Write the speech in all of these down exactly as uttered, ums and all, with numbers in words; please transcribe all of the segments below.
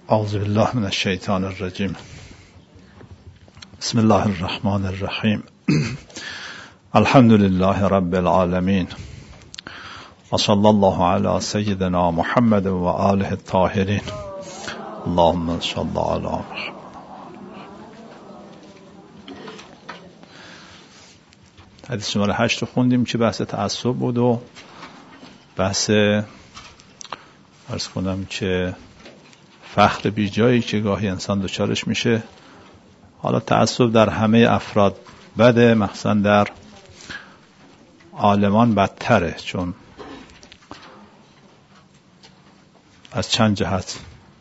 اعوذ بالله من الشیطان الرجیم. بسم الله الرحمن الرحیم. الحمد لله رب العالمین و صلی الله علی سیدنا محمد و آله الطاهرین. اللهم صل علی محمد. حدیث شماره هشت رو خوندیم که بحث تعصب بود و بحث عرض کنم که فخر بی جایی که گاهی انسان دچارش میشه. حالا تعصب در همه افراد بده، مخصوصا در عالمان بدتره، چون از چند جهت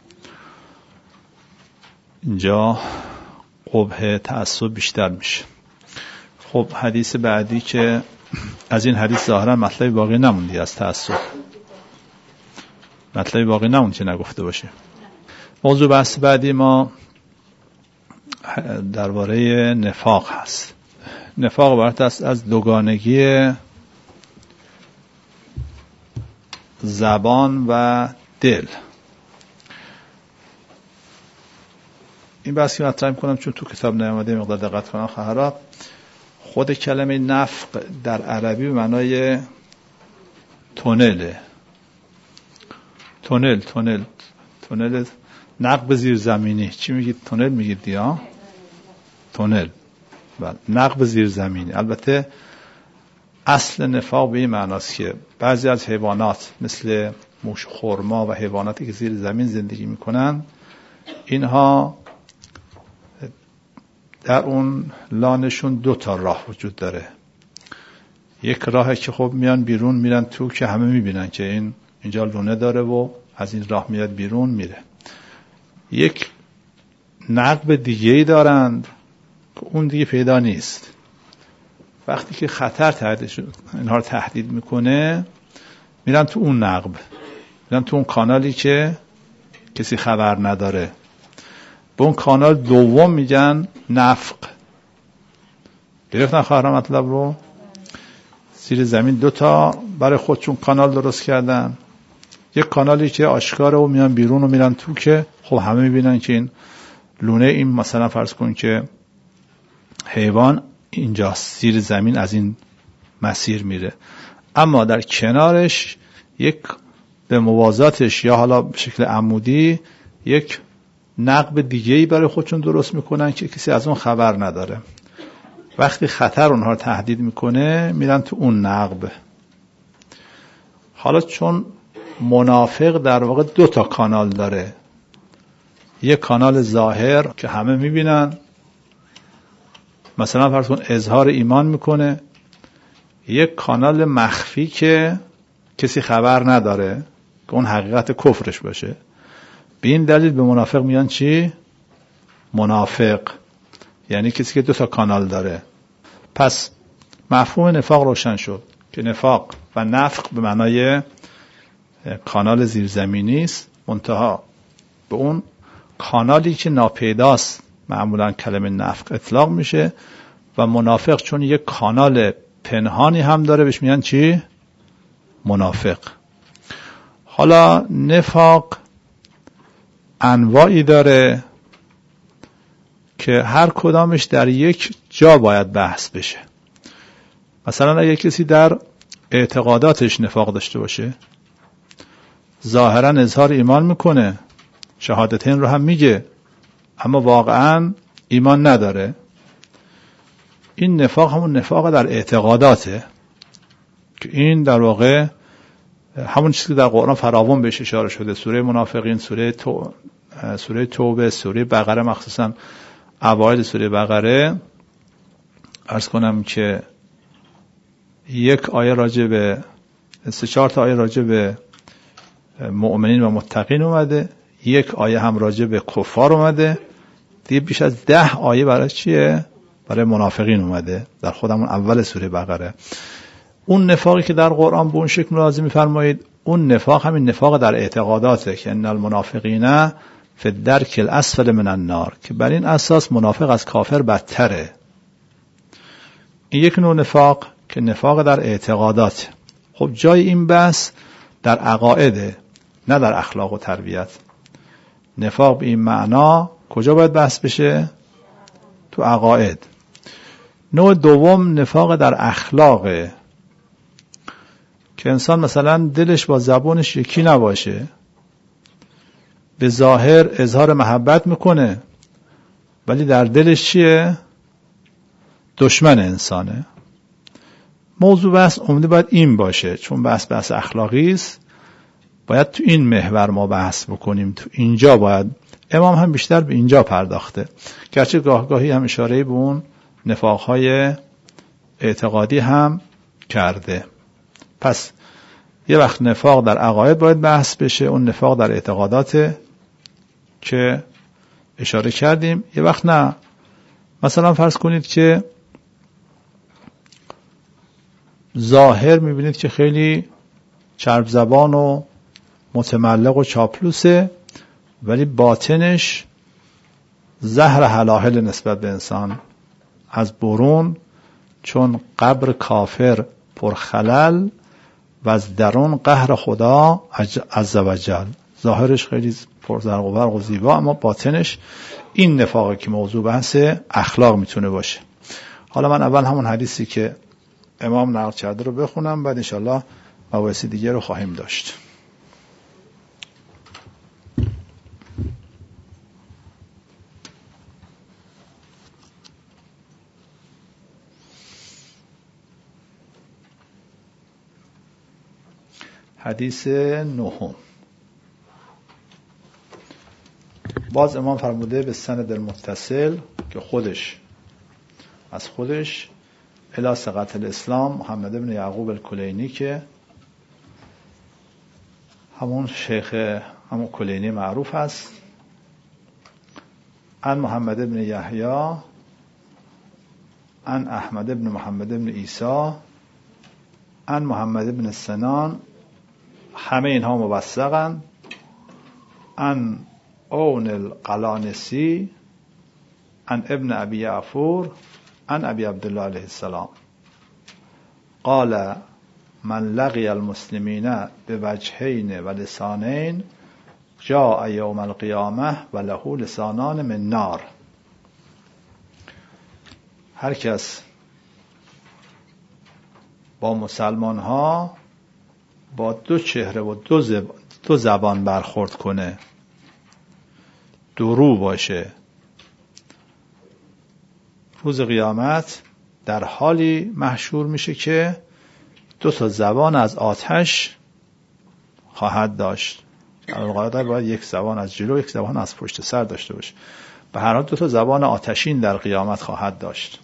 اینجا قبح تعصب بیشتر میشه. خب حدیث بعدی که از این حدیث ظاهرا مطلبی باقی نموندی از تعصب، مطلبی باقی نموند که نگفته باشه. موضوع بحث بعدی ما درباره نفاق هست. نفاق عبارت است از دوگانگی زبان و دل. این بحثی مطرح می‌کنم چون تو کتاب نیامده، مقدار دقت کنم خواهرها. خود کلمه نفق در عربی به معنای تونله. تونل تونل تونل نقب زیر زمینی. چی میگید؟ تونل میگید دیا؟ تونل. بله، نقب زیر زمینی. البته اصل نفاق به این معناست که بعضی از حیوانات مثل موش خرما و حیواناتی که زیر زمین زندگی میکنن، اینها در اون لانشون دو تا راه وجود داره. یک راهی که خب میان بیرون میرن تو که همه میبینن که این اینجا لونه داره و از این راه میاد بیرون میره. یک نقب دیگه‌ای دارند که اون دیگه پیدا نیست. وقتی که خطر تهدید اینها رو تهدید میکنه، میرن تو اون نقب، میرن تو اون کانالی که کسی خبر نداره. به اون کانال دوم میگن نفق. گرفتن خواهران مطلب رو؟ زیر زمین دو تا برای خودشون کانال درست کردن. یک کانالی که آشکاره و میان بیرون و میرن تو که خب همه میبینن که این لونه، این مثلا فرض کن که حیوان اینجاست، زیر زمین از این مسیر میره. اما در کنارش یک به موازاتش یا حالا به شکل عمودی یک نقب دیگه‌ای برای خودشون درست میکنن که کسی از اون خبر نداره. وقتی خطر اونها رو تهدید میکنه میرن تو اون نقب. حالا چون منافق در واقع دو تا کانال داره، یک کانال ظاهر که همه میبینن، مثلا فرض کن اظهار ایمان میکنه، یک کانال مخفی که کسی خبر نداره که اون حقیقت کفرش باشه. به این دلیل به منافق میان چی؟ منافق، یعنی کسی که دو تا کانال داره. پس مفهوم نفاق روشن شد که نفاق و نفق به معنای کانال زیرزمینی است، منتها به اون کانالی که ناپیداست معمولا کلمه نفق اطلاق میشه. و منافق چون یک کانال پنهانی هم داره بهش میگن چی؟ منافق. حالا نفاق انواعی داره که هر کدامش در یک جا باید بحث بشه. مثلا اگه کسی در اعتقاداتش نفاق داشته باشه، ظاهرا اظهار ایمان میکنه، شهادتین رو هم میگه، اما واقعا ایمان نداره، این نفاق همون نفاق در اعتقاداته که این در واقع همون چیزی که در قرآن فراوان بهش اشاره شده. سوره منافقین، سوره تو، سوره توبه، سوره بقره، مخصوصا اوایل سوره بقره عرض کنم که یک آیه راجع به سه چهار تا آیه راجع به مؤمنین و متقین اومده، یک آیه هم راجع به کفار اومده، دیگه بیش از ده آیه برای چیه؟ برای منافقین اومده در خودمون اول سوره بقره. اون نفاقی که در قرآن به اون شکل ملاحظه می‌فرمایید، اون نفاق همین نفاق در اعتقاداته که ان المنافقین فی الدرک الاسفل من النار، که بر این اساس منافق از کافر بدتره. این یک نوع نفاق که نفاق در اعتقادات. خب جای این بحث در عقایده، نه در اخلاق و تربیت. نفاق به این معنا کجا باید بحث بشه؟ تو عقاید. نوع دوم نفاق در اخلاقه که انسان مثلا دلش با زبانش یکی نباشه، به ظاهر اظهار محبت میکنه ولی در دلش چیه؟ دشمن انسانه. موضوع بحث عمده باید این باشه، چون بحث بحث اخلاقی است، باید تو این محور ما بحث بکنیم. تو اینجا باید، امام هم بیشتر به اینجا پرداخته، گرچه گاه گاهی هم اشاره به اون نفاقهای اعتقادی هم کرده. پس یه وقت نفاق در عقاید باید بحث بشه، اون نفاق در اعتقادات که اشاره کردیم. یه وقت نه، مثلا فرض کنید که ظاهر میبینید که خیلی چرب زبان و متملق و چاپلوسه، ولی باطنش زهر هلاهل نسبت به انسان از برون، چون قبر کافر پرخلل و از درون قهر خدا عزوجل. ظاهرش خیلی پرزرق و برق و زیبا، اما باطنش این نفاقه که موضوع بحث اخلاق میتونه باشه. حالا من اول همون حدیثی که امام نقل کرده رو بخونم، بعد انشالله مباحث دیگه رو خواهیم داشت. حدیث نهم. باز امام فرموده به سند المتصل که خودش از خودش الی ثقة الاسلام محمد بن یعقوب الکلینی، که همون شیخ همون کلینی معروف است، عن محمد بن یحیی عن احمد بن محمد بن عیسی عن محمد بن سنان، همه اینها موثقن، عن اون القلانسی عن ابن ابی یعفور عن ابی عبدالله علیه السلام قال من لقی المسلمین بوجهین و لسانین جاء یوم القیامه و له لسانان من نار. هر کس با مسلمان ها با دو چهره و دو زبان, دو زبان برخورد کنه، درو باشه، روز قیامت در حالی محشور میشه که دو تا زبان از آتش خواهد داشت. القاعده باید یک زبان از جلو، یک زبان از پشت سر داشته باشه. به هر حال دو تا زبان آتشین در قیامت خواهد داشت.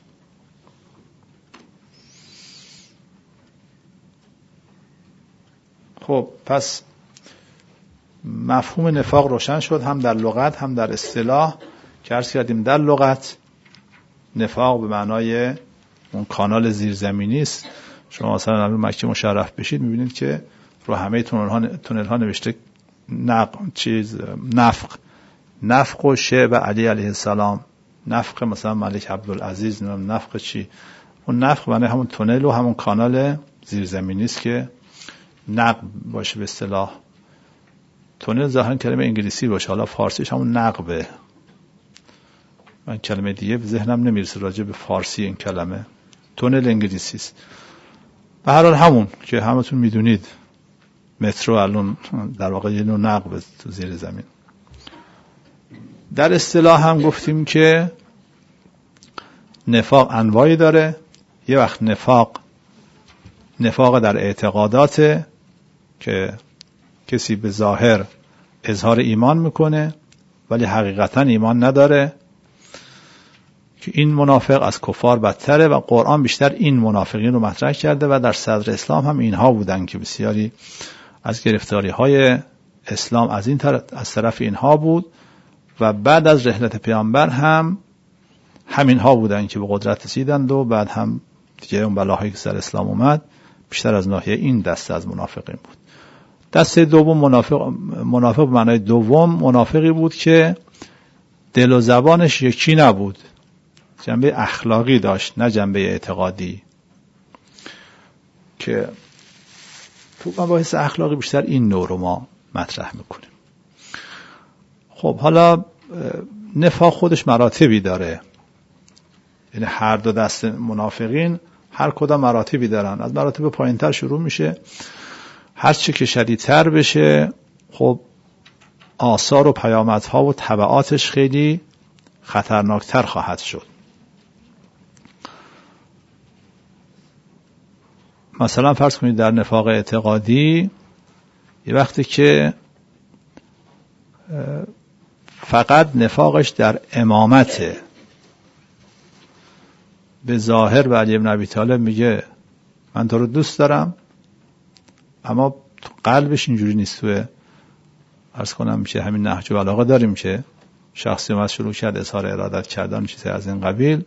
خب پس مفهوم نفاق روشن شد، هم در لغت هم در اصطلاح که عرض کردیم. در لغت نفاق به معنای اون کانال زیرزمینی است. شما مثلا الان مکه مشرف بشید میبینید که رو همه تونل ها تونل ها نوشته نق چیز نفق نفق و شعب علی علیه السلام، نفق مثلا ملک عبدالعزیز، نفق چی، اون نفق معنی همون تونل و همون کانال زیرزمینی است که نقب باشه به اصطلاح. تونل ظاهرا کلمه انگلیسی باشه، حالا فارسیش همون نقبه. من کلمه دیگه به ذهنم نمیرسه راجع به فارسی این کلمه. تونل انگلیسی است. به هر حال همون که همتون میدونید مترو الان در واقع یه نوع نقبه تو زیر زمین. در اصطلاح هم گفتیم که نفاق انواعی داره. یه وقت نفاق نفاق در اعتقادات که کسی به ظاهر اظهار ایمان میکنه ولی حقیقتا ایمان نداره، که این منافق از کفار بدتره و قرآن بیشتر این منافقین رو مطرح کرده و در صدر اسلام هم اینها بودن که بسیاری از گرفتاری های اسلام از این طرف از طرف اینها بود و بعد از رحلت پیامبر هم همینها بودن که به قدرت رسیدند و بعد هم دیگه اون بلاهایی که سر اسلام اومد بیشتر از ناحیه این دسته از منافقین بود. دسته دوم منافق منافق به معنای دوم منافقی بود که دل و زبانش یکی نبود، جنبه اخلاقی داشت نه جنبه اعتقادی، که تو مباحث اخلاقی بیشتر این نوع رو ما مطرح میکنیم. خب حالا نفاق خودش مراتبی داره، یعنی هر دو دست منافقین هر کدام مراتبی دارن، از مراتب پایینتر شروع میشه، هر چه که شدیدتر بشه خب آثار و پیامدها و تبعاتش خیلی خطرناکتر خواهد شد. مثلا فرض کنید در نفاق اعتقادی یه وقتی که فقط نفاقش در امامته، به ظاهر به علی بن ابی طالب میگه من تو رو دوست دارم، اما تو قلبش اینجوری نیست. توی عرض کنم که همین نهج البلاغه داریم که شخصی اومد شروع کرد اظهار ارادت کردن چیزی از این قبیل،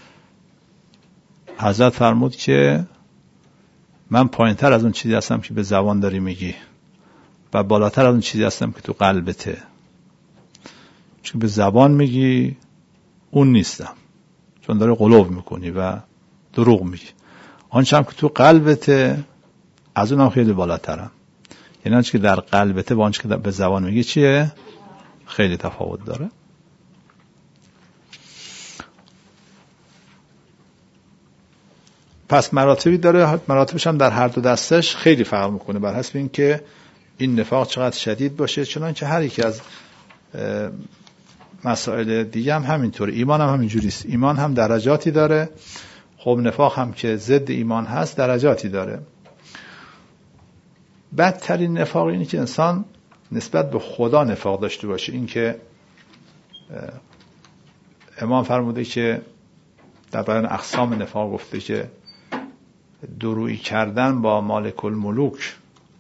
حضرت فرمود که من پایینتر از اون چیزی هستم که به زبان داری میگی و بالاتر از اون چیزی هستم که تو قلبته. چون به زبان میگی اون نیستم، چون داری قلوب میکنی و دروغ میگی. آنچه هم که تو قلبته از اون هم خیلی بالاترم. یعنی آنچه که در قلبته با آنچه که به زبان میگی چیه؟ خیلی تفاوت داره. پس مراتبی داره، مراتبش هم در هر دو دستش خیلی فرق میکنه بر حسب این که این نفاق چقدر شدید باشه. چنانچه هر یکی از مسائل دیگه هم همینطوره، ایمان هم همینجوری است. ایمان هم درجاتی داره، خب نفاق هم که ضد ایمان هست درجاتی داره. بدترین نفاق اینه که انسان نسبت به خدا نفاق داشته باشه. این که امام فرموده که در بیان اقسام نفاق گفته که درویی کردن با مالک الملوک،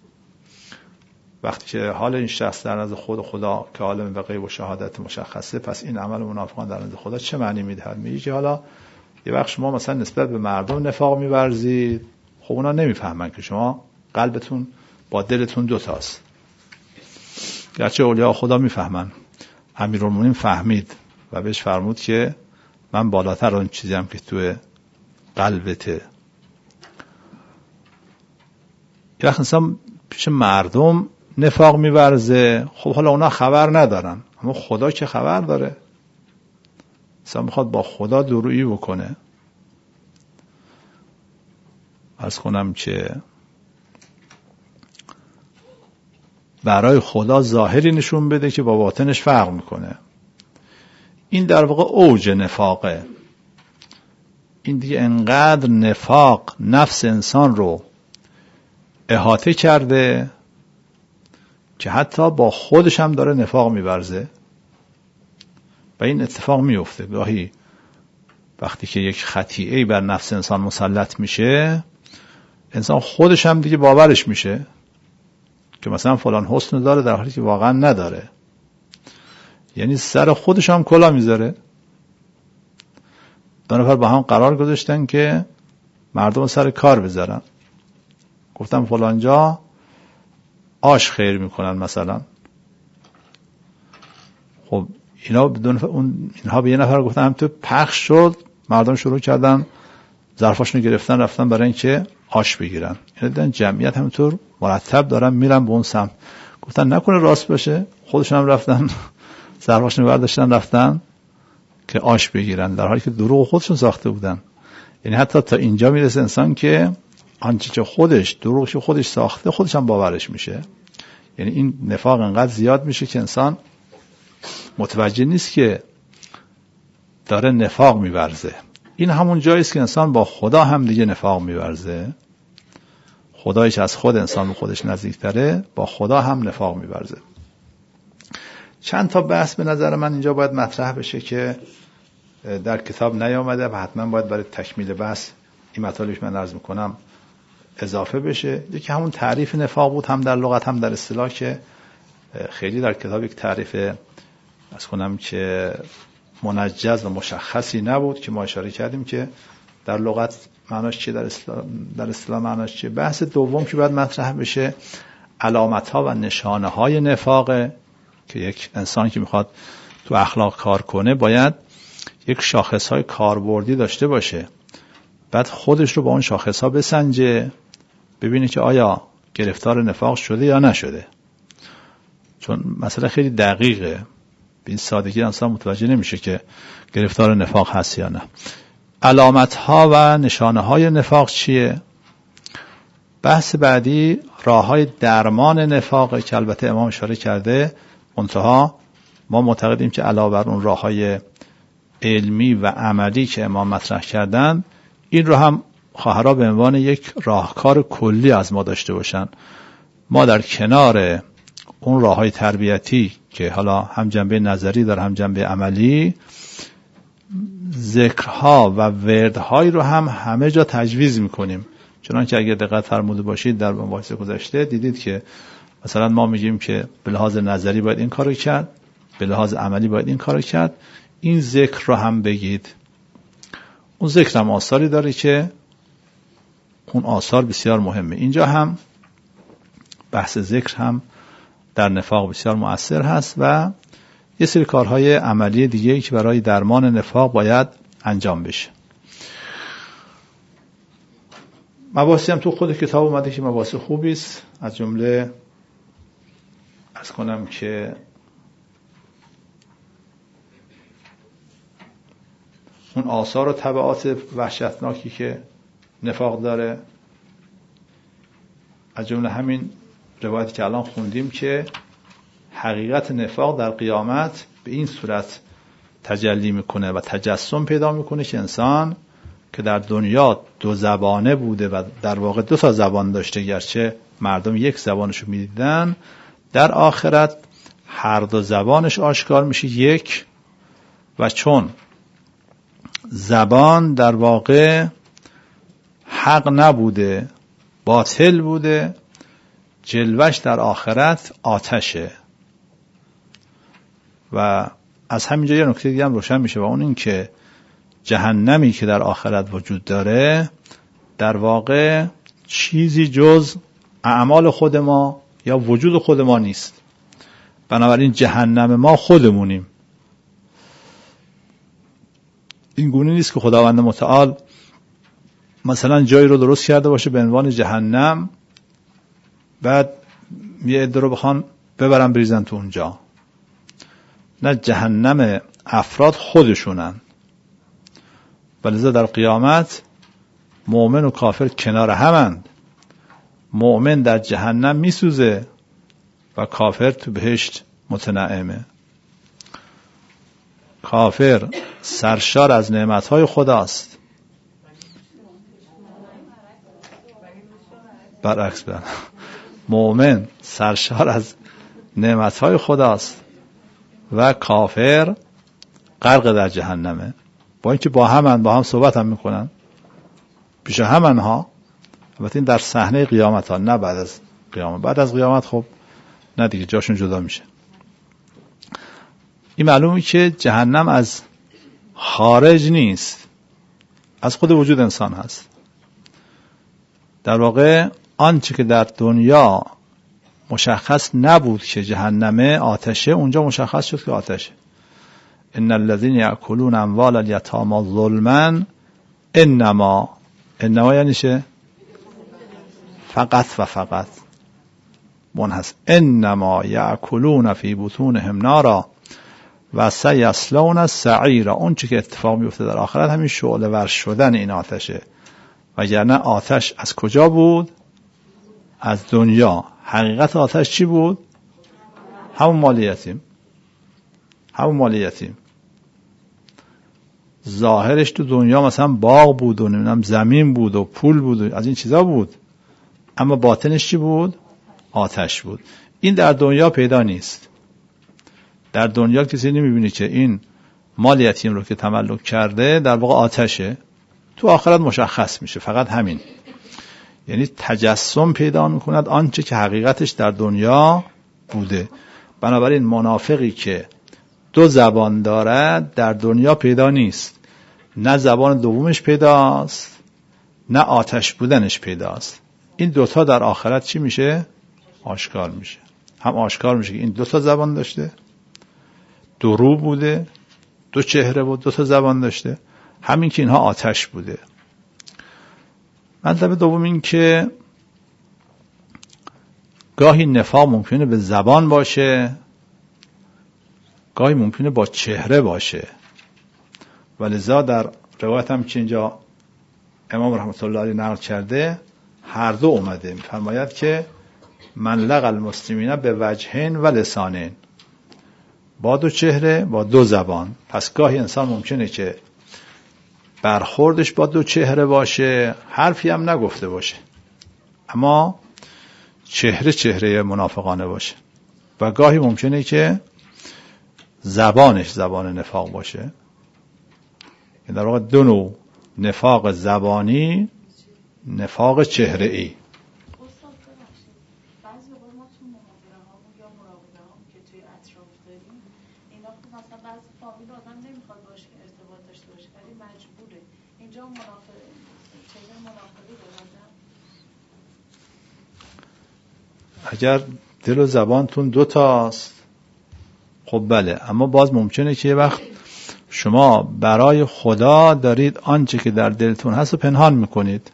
وقتی که حال این شخص در نزد خود خدا که عالم به غیب و شهادت مشخصه، پس این عمل منافقان در نزد خدا چه معنی میدهد؟ میگه که حالا یه وقت شما مثلا نسبت به مردم نفاق می‌ورزید، خب اونا نمیفهمن که شما قلبتون با دلتون دوتاست. گرچه اولیاء خدا میفهمن. امیرالمومنین فهمید و بهش فرمود که من بالاتر اون چیزی هم که توی قلبته. یه وقت انسان پیش مردم نفاق می‌ورزه، خب حالا اونا خبر ندارن، اما خدا که خبر داره. انسان میخواد با خدا درویی بکنه. عرض کنم که برای خدا ظاهری نشون بده که با باطنش فرق میکنه. این در واقع اوج نفاقه. این دیگه انقدر نفاق نفس انسان رو احاطه کرده که حتی با خودش هم داره نفاق می‌ورزه. و این اتفاق میفته گاهی وقتی که یک خطیئه‌ای بر نفس انسان مسلط میشه، انسان خودش هم دیگه باورش میشه که مثلا فلان حسن داره در حالی که واقعا نداره. یعنی سر خودش هم کلا میذاره. دو نفر با هم قرار گذاشتن که مردم سر کار بذارن، گفتم فلان جا آش خیر میکنن مثلا. خب اینا بدون اون اینها به یه نفر گفتن هم تو پخش شد، مردم شروع کردن ظرفاشونو گرفتن رفتن برای اینکه آش بگیرن. یعنی دیدن جمعیت همینطور مرتب دارن میرن به اون سمت. گفتن نکنه راست باشه، خودشون هم رفتن ظرفاشونو برداشتن رفتن که آش بگیرن، در حالی که دروغ خودشون ساخته بودن. یعنی حتی تا اینجا میرسه انسان که آنچه که خودش دروغش خودش ساخته خودش هم باورش میشه. یعنی این نفاق انقدر زیاد میشه که انسان متوجه نیست که داره نفاق میورزه. این همون جایی است که انسان با خدا هم دیگه نفاق میورزه. خدایش از خود انسان به خودش نزدیکتره، با خدا هم نفاق میورزه. چند تا بحث به نظر من اینجا باید مطرح بشه که در کتاب نیامده و حتما باید برای تکمیل بحث این مطالبی من عرض میکنم اضافه بشه. یکی همون تعریف نفاق بود، هم در لغت هم در اصطلاح، که خیلی در کتاب یک تعریف از کنم که منجز و مشخصی نبود که ما اشاره کردیم که در لغت معناش چیه، در اصطلاح در اصطلاح معناش چیه. بحث دوم که باید مطرح بشه علامت‌ها و نشانه‌های نفاقه که یک انسان که میخواد تو اخلاق کار کنه باید یک شاخص‌های کاربردی داشته باشه، بعد خودش رو با اون شاخص‌ها بسنجه، ببینه که آیا گرفتار نفاق شده یا نشده. چون مسئله خیلی دقیقه. به این سادگی انسان متوجه نمیشه که گرفتار نفاق هست یا نه. علامت ها و نشانه های نفاق چیه؟ بحث بعدی راه های درمان نفاق که البته امام اشاره کرده، منتها ما معتقدیم که علاوه بر اون راه های علمی و عملی که امام مطرح کردن، این رو هم خواهرها به عنوان یک راهکار کلی از ما داشته باشن. ما در کنار اون راه های تربیتی که حالا هم جنبه نظری داره هم جنبه عملی، ذکرها و وردهایی رو هم همه جا تجویز میکنیم. چنانکه اگر دقت فرموده باشید در مباحث گذشته دیدید که مثلا ما میگیم که به لحاظ نظری باید این کارو کرد، به لحاظ عملی باید این کارو کرد. این ذکر رو هم بگید. اون ذکر هم آثاری داره که اون آثار بسیار مهمه. اینجا هم بحث ذکر هم در نفاق بسیار مؤثر هست و یه سری کارهای عملی دیگه که برای درمان نفاق باید انجام بشه. مباحثی هم تو خود کتاب اومده که مباحث خوبی است. از جمله عرض کنم که اون آثار و تبعات وحشتناکی که نفاق داره، از جمله همین روایتی که الان خوندیم که حقیقت نفاق در قیامت به این صورت تجلی میکنه و تجسم پیدا میکنه که انسان که در دنیا دو زبانه بوده و در واقع دو تا زبان داشته، گرچه مردم یک زبانشو میدیدن، در آخرت هر دو زبانش آشکار میشه یک، و چون زبان در واقع حق نبوده، باطل بوده، جلوش در آخرت آتشه. و از همینجا یه نکته دیگه هم روشن میشه و اون این که جهنمی که در آخرت وجود داره در واقع چیزی جز اعمال خود ما یا وجود خود ما نیست. بنابراین جهنم ما خودمونیم. این گونه نیست که خداوند متعال مثلا جایی رو درست کرده باشه به عنوان جهنم، بعد یه عده رو بخوان ببرن بریزن تو اونجا. نه، جهنم افراد خودشونن. ولذا در قیامت مؤمن و کافر کنار همند. مؤمن در جهنم میسوزه و کافر تو بهشت متنعمه. کافر سرشار از نعمتهای خداست. برعکس برن. مؤمن سرشار از نعمتهای خداست و کافر غرق در جهنمه. با اینکه با همن، با هم صحبت هم میکنن پیش همن ها، البته این در صحنه قیامت ها، نه بعد از قیامت. بعد از قیامت خب نه دیگه، جاشون جدا میشه. این معلومه که جهنم از خارج نیست، از خود وجود انسان هست. در واقع آنچه که در دنیا مشخص نبود که جهنمه آتشه، اونجا مشخص شد که آتشه. ان الذين ياكلون اموال اليتامى ظلما انما انما یعنی چه؟ فقط و فقط منحصر. انما یاکلون فی بطونهم نارا و سیصلون سعیرا. اون چی که اتفاق میفته در آخرت همین شعله ور شدن این آتشه. وگرنه آتش از کجا بود؟ از دنیا. حقیقت آتش چی بود؟ همون مال یتیم. همون مال یتیم. ظاهرش تو دنیا مثلا باغ بود و نمیدونم زمین بود و پول بود و از این چیزا بود، اما باطنش چی بود؟ آتش بود. این در دنیا پیدا نیست. در دنیا کسی نمیبینی که این مال یتیم رو که تملک کرده در واقع آتشه. تو آخرت مشخص میشه، فقط همین. یعنی تجسم پیدا میکند آنچه که حقیقتش در دنیا بوده. بنابراین منافقی که دو زبان دارد در دنیا پیدا نیست. نه زبان دومش پیداست، نه آتش بودنش پیداست. این دوتا در آخرت چی میشه؟ آشکار میشه. هم آشکار میشه که این دوتا زبان داشته، دو رو بوده، دو چهره بود، دوتا زبان داشته. همین که اینها آتش بوده. مطلب دوم این که گاهی نفاق ممکنه به زبان باشه، گاهی ممکنه با چهره باشه. ولذا در روایت هم که اینجا امام رحمت الله علیه نقل کرده هر دو اومده، می‌فرماید که من لقى المسلمین به وجهین و لسانین، با دو چهره با دو زبان. پس گاهی انسان ممکنه که برخوردش با دو چهره باشه، حرفی هم نگفته باشه، اما چهره چهره منافقانه باشه. و گاهی ممکنه که زبانش زبان نفاق باشه. در واقع دو نوع نفاق زبانی، نفاق چهره ای. بعضی وقت ما تو محاضره هامون یا مراقبه هامون که توی اطراف داریم، اینا خب مثلا بعضی فامیل آدم نمیخواد باشه ارتباط داشته باشه ولی مجبوره. اینجا منافق چهره منافقی دارن. اگر دل و زبانتون دو تاست خب بله، اما باز ممکنه که یه وقت شما برای خدا دارید آنچه که در دلتون هست و پنهان میکنید.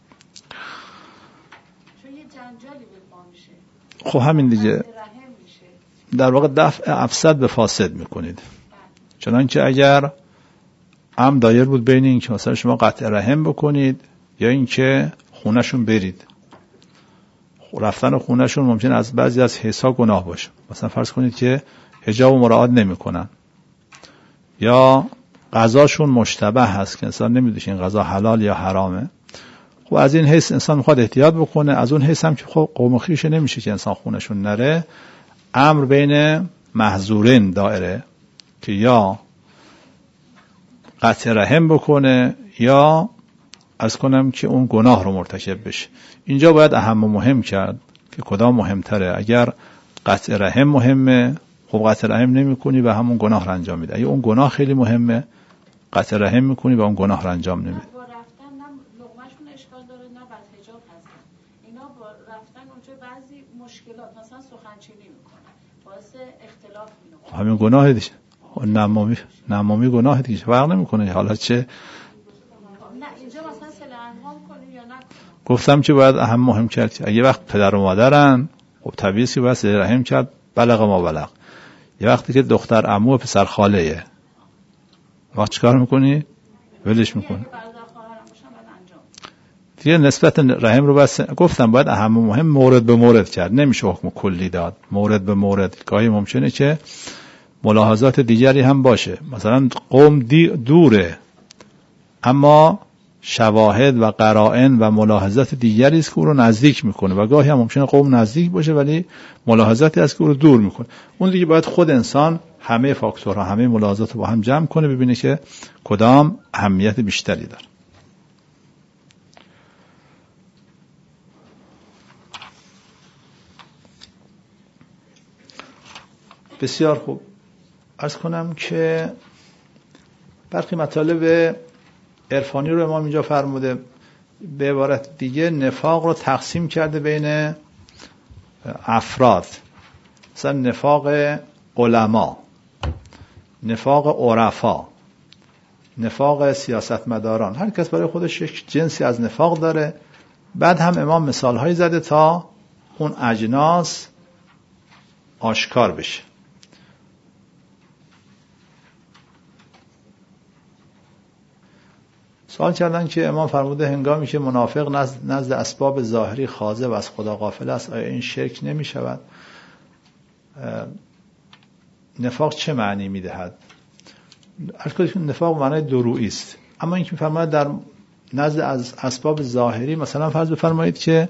چون یه جنجالی به پا میشه. خب همین دیگه، در واقع دفع افسد به فاسد میکنید. چنانکه اگر هم دایر بود بین این که مثلا شما قطع رحم بکنید یا این که خونهشون برید. رفتن خونهشون ممکن از بعضی از حسا گناه باشه. مثلا فرض کنید که حجاب و مراعات نمی کنن یا غذاشون مشتبه هست که انسان نمیدونه این غذا حلال یا حرامه. خب از این حیث انسان میخواد احتیاط بکنه، از اون حیث هم که خب قوم و خویش نمیشه که انسان خونشون نره. امر بین محظورین دائره که یا قطع رحم بکنه یا از کنم که اون گناه رو مرتکب بشه. اینجا باید اهم و مهم کرد که کدام مهمتره. اگر قطع رحم مهمه، خب قطع رحم نمی کنی و همون گناه رو انجام میده. اگه اون گناه خیلی مهمه، قطع رحم میکنی و اون گناه رو انجام نمیده. با رفتن نه لقمه‌شون اشکال داره نه بعد حجاب هستن. اینا با رفتن اونجا بعضی مشکلات مثلا سخنچینی میکنن، باعث اختلاف میشه. همین گناه دیگه. نمامی نمامی گناه دیگه. فرق نمیکنه حالا چه. نه اینجا مثلا صله انعام کنی یا نکنی. گفتم که باید اهم مهم کرد. اگه وقت پدر و مادرن خب طبیعیه که باید صله رحم کرد، بلغ ما بلغ. یه وقتی که دختر عمو و پسر خاله‌ایه، وقت چیکار میکنی؟ ولش میکنی. دیگه نسبت رحم رو بس گفتم باید اهم و مهم مورد به مورد کرد، نمیشه حکم کلی داد. مورد به مورد. گاهی ممکنه که ملاحظات دیگری هم باشه، مثلا قوم دوره اما شواهد و قرائن و ملاحظات دیگری است که او رو نزدیک میکنه و گاهی هم ممکنه قوم نزدیک باشه ولی ملاحظاتی است که او رو دور میکنه. اون دیگه باید خود انسان همه فاکتورها، همه ملاحظات رو با هم جمع کنه، ببینه که کدام اهمیت بیشتری داره. بسیار خوب. عرض کنم که برخی مطالب عرفانی رو امام اینجا فرموده. به عبارت دیگه نفاق رو تقسیم کرده بین افراد. مثلا نفاق علما، نفاق عرفا، نفاق سیاستمداران. هر کس برای خودش یک جنسی از نفاق داره. بعد هم امام مثالهایی زده تا اون اجناس آشکار بشه. سوال کردن که امام فرموده هنگامی که منافق نزد, نزد اسباب ظاهری خاضع و از خدا غافل است آیا این شرک نمی شود؟ نفاق چه معنی می دهد؟ نفاق معنی درویی است، اما این که فرماید در نزد از اسباب ظاهری، مثلا فرض بفرمایید که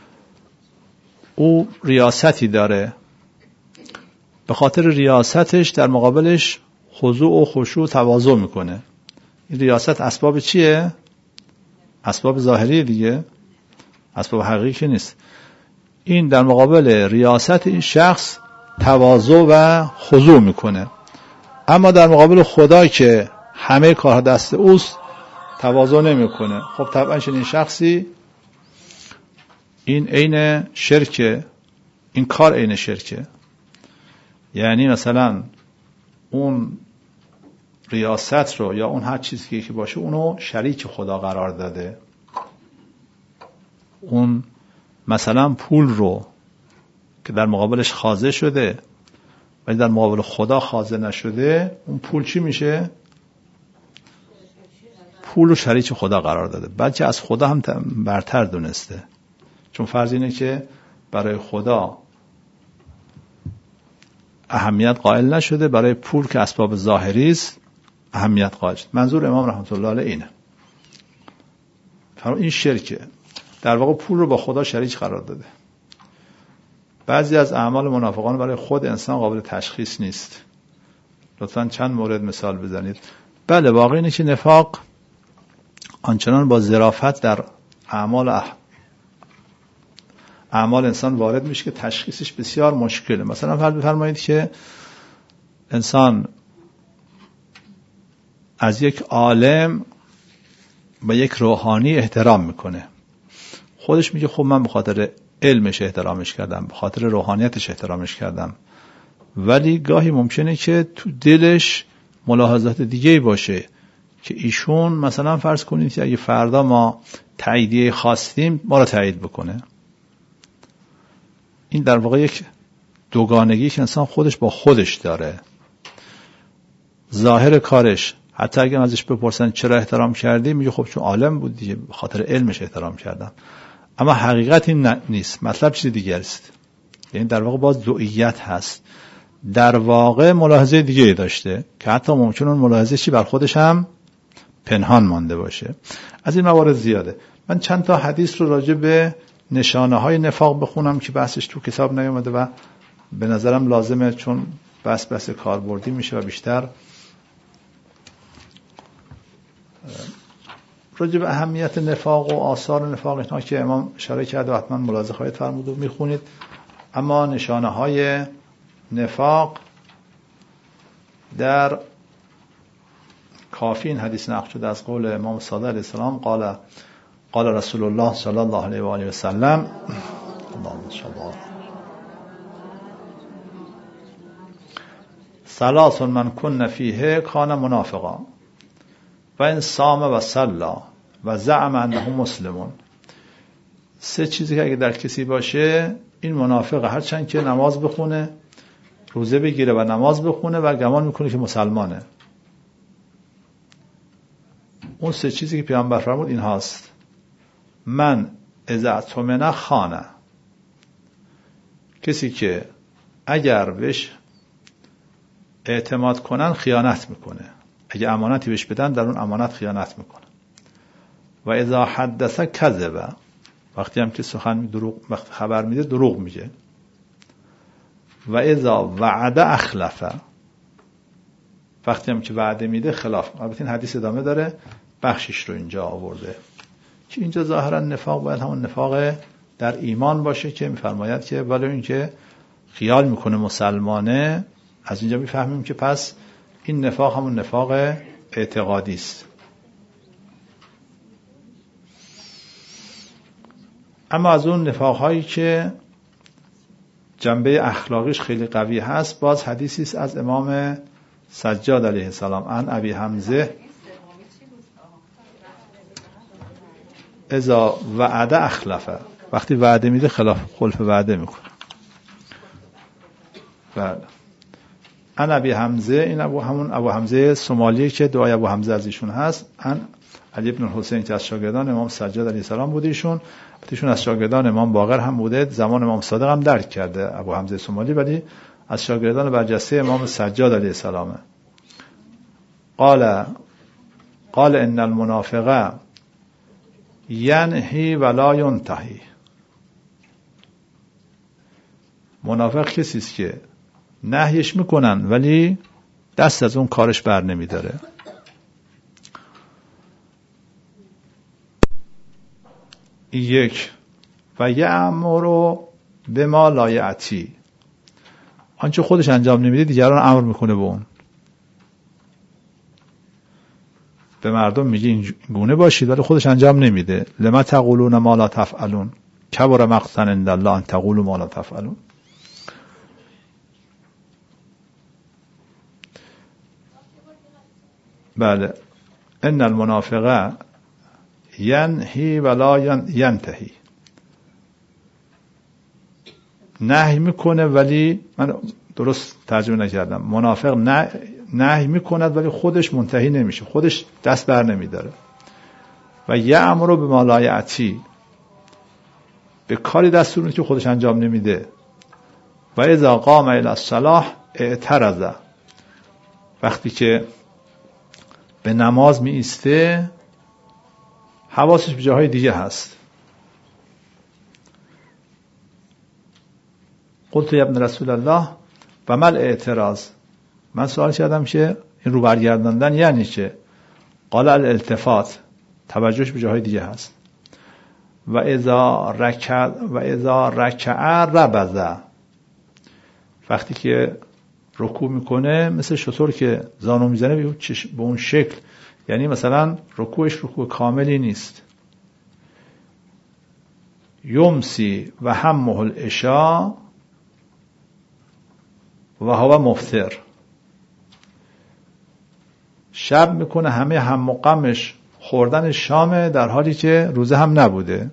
او ریاستی داره، به خاطر ریاستش در مقابلش خضوع و خشوع و تواضع میکنه. این ریاست اسباب چیه؟ اسباب ظاهری دیگه، اسباب حقیقی نیست. این در مقابل ریاست این شخص تواضع و خضوع میکنه، اما در مقابل خدا که همه کار دست اوست تواضع نمیکنه. خب طبعا این شخصی این عین شرکه، این کار عین شرکه. یعنی مثلا اون ریاست رو یا اون هر چیزی که باشه اونو شریک خدا قرار داده. اون مثلا پول رو که در مقابلش خاضع شده ولی در مقابل خدا خاضع نشده، اون پول چی میشه؟ پول رو شریک خدا قرار داده، بلکه از خدا هم برتر دونسته. چون فرض اینه که برای خدا اهمیت قائل نشده، برای پول که اسباب ظاهری است اهمیت قائل شد. منظور امام رحمت الله علیه اینه. این شرکه، در واقع پول رو با خدا شریک قرار داده. بعضی از اعمال منافقان برای خود انسان قابل تشخیص نیست. لطفاً چند مورد مثال بزنید. بله، واقع اینه که نفاق آنچنان با ظرافت در اعمال اح... اعمال انسان وارد میشه که تشخیصش بسیار مشکله. مثلا فرض بفرمایید که انسان از یک عالم و یک روحانی احترام میکنه، خودش میگه خب من به خاطر علمش احترامش کردم، به خاطر روحانیتش احترامش کردم، ولی گاهی ممکنه که تو دلش ملاحظات دیگه‌ای باشه که ایشون مثلا فرض کنید که اگه فردا ما تاییدیه خواستیم ما رو تایید بکنه. این در واقع یک دوگانگی که انسان خودش با خودش داره. ظاهر کارش حتی اگه ازش بپرسن چرا احترام کردی، میگه خب چون عالم بود دیگه، به خاطر علمش احترام کردم. اما حقیقت این نیست، مطلب چیز دیگه است. یعنی در واقع باز دوئیت هست. در واقع ملاحظه دیگه داشته که حتی ممکنه اون ملاحظه چی بر خودش هم پنهان مانده باشه. از این موارد زیاده. من چند تا حدیث رو راجع به نشانه های نفاق بخونم که بحثش تو کتاب نیومده و به نظرم لازمه، چون بحث بحث کاربردی میشه و بیشتر راجع به اهمیت نفاق و آثار نفاق اینها که امام اشاره کرده و حتما ملاحظه خواهید فرمود و میخونید. اما نشانه های نفاق در کافی این حدیث نقل شده از قول امام صادق علیه السلام، قال قال رسول الله صلی الله علیه و آله و سلم ثلاث من کن فیه کان منافقا و این صام و صلا و زعم انه مسلمون. سه چیزی که اگه در کسی باشه این منافقه، هرچند که نماز بخونه، روزه بگیره و نماز بخونه و گمان میکنه که مسلمانه. اون سه چیزی که پیامبر فرمود این هاست: من اذا اؤتمن خان، کسی که اگر بهش اعتماد کنن خیانت میکنه، اگه امانتی بهش بدن در اون امانت خیانت میکنه. و اذا حدث کذب، وقتی هم که سخن دروغ، وقت خبر میده دروغ میگه. و اذا وعد اخلف، وقتی هم که وعده میده خلاف. البته این حدیث ادامه داره، بخشش رو اینجا آورده که اینجا ظاهرا نفاق باید همون نفاق در ایمان باشه که میفرماید که ولی این که خیال میکنه مسلمانه، از اینجا میفهمیم که پس این نفاق همون نفاق اعتقادی است. اما از اون نفاق هایی که جنبه اخلاقیش خیلی قوی هست، باز حدیثی است از امام سجاد علیه السلام عن ابی حمزه اذا وعده اخلفه، وقتی وعده میده خلاف خلف وعده میکنه. بله. ان ابی حمزه، این ابو همون ابو حمزه سومالی که دعای ابو حمزه از ایشون هست. ان علی ابن الحسین که از شاگردان امام سجاد علیه السلام بوده، ایشون ایشون از شاگردان امام باقر هم بوده، زمان امام صادق هم درک کرده ابو حمزه سومالی، ولی از شاگردان برجسته امام سجاد علیه السلام. قال قال ان المنافقه ینهی ولا ینتهی، منافق کسی است که نهیش میکنن ولی دست از اون کارش بر نمیداره. یک و یأمر بما لا یأتی، آنچه خودش انجام نمیده دیگران امر میکنه به اون. به مردم میگه این گونه باشید ولی خودش انجام نمیده. لما تقولون ما لا تفعلون کبر مقتا عند الله ان تقولوا ما لا تفعلون. بله. ان المنافقه ینهی ولا ینتهی، نهی میکنه ولی من درست ترجمه نکردم. منافق نه نهی میکند ولی خودش منتهی نمیشه، خودش دست بر نمیداره. و یأمر بما لا یأتی، به کاری دستور میده که خودش انجام نمیده. و اذا قام الی الصلاة اعترض، وقتی که به نماز می ایسته حواسش به جاهای دیگه هست. قلت یا ابن رسول الله و مل اعتراض، من سوال کردم که این رو برگرداندن یعنی چه؟ قال الالتفات، توجهش به جاهای دیگه هست. و اذا رکع و اذا رکع ربذ، وقتی که رکوع میکنه مثل شطور که زانو میزنه به اون شکل، یعنی مثلا رکوعش رکوع کاملی نیست. یمسی و همه العشاء و هو مفطر، شب میکنه همه هم و غمش خوردن شامه در حالی که روزه هم نبوده.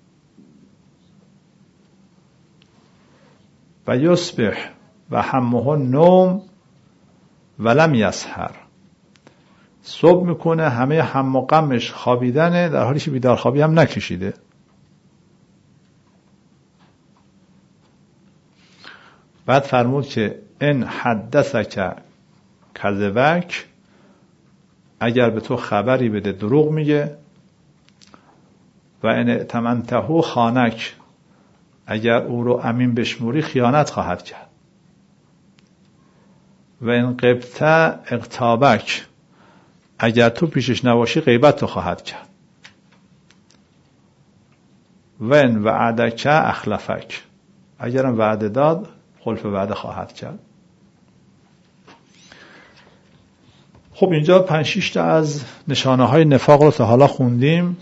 و یصبح و همه النوم ولم یسحر، صبح میکنه همه هم و غمش خوابیدنه در حالی که بیدار خوابی هم نکشیده. بعد فرمود که ان حدثک کذبک، اگر به تو خبری بده دروغ میگه. و ان ائتمنته خانک، اگر او رو امین بشموری خیانت خواهد کرد. و ان غبت اغتابک، اگر تو پیشش نباشی غیبت تو خواهد کرد. و ان وعدک اخلفک، اگرم وعده داد خلف وعده خواهد کرد. خب اینجا پنج شش تا از نشانه های نفاق رو تا حالا خوندیم.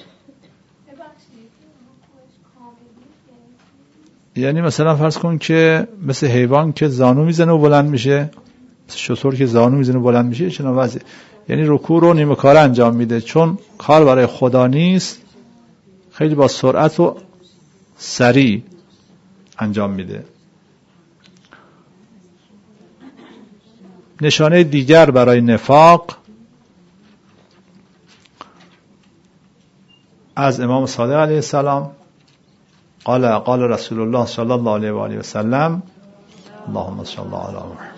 یعنی مثلا فرض کن که مثل حیوان که زانو میزنه و بلند میشه، مثل شتر که زانو میزنه و بلند میشه، چنان وضع. یعنی رکوع رو نیمه کاره انجام میده، چون کار برای خدا نیست، خیلی با سرعت و سریع انجام میده. نشانه دیگر برای نفاق از امام صادق علیه السلام، قال قال رسول الله صلی الله علیه و آله و سلم اللهم صل علی محمد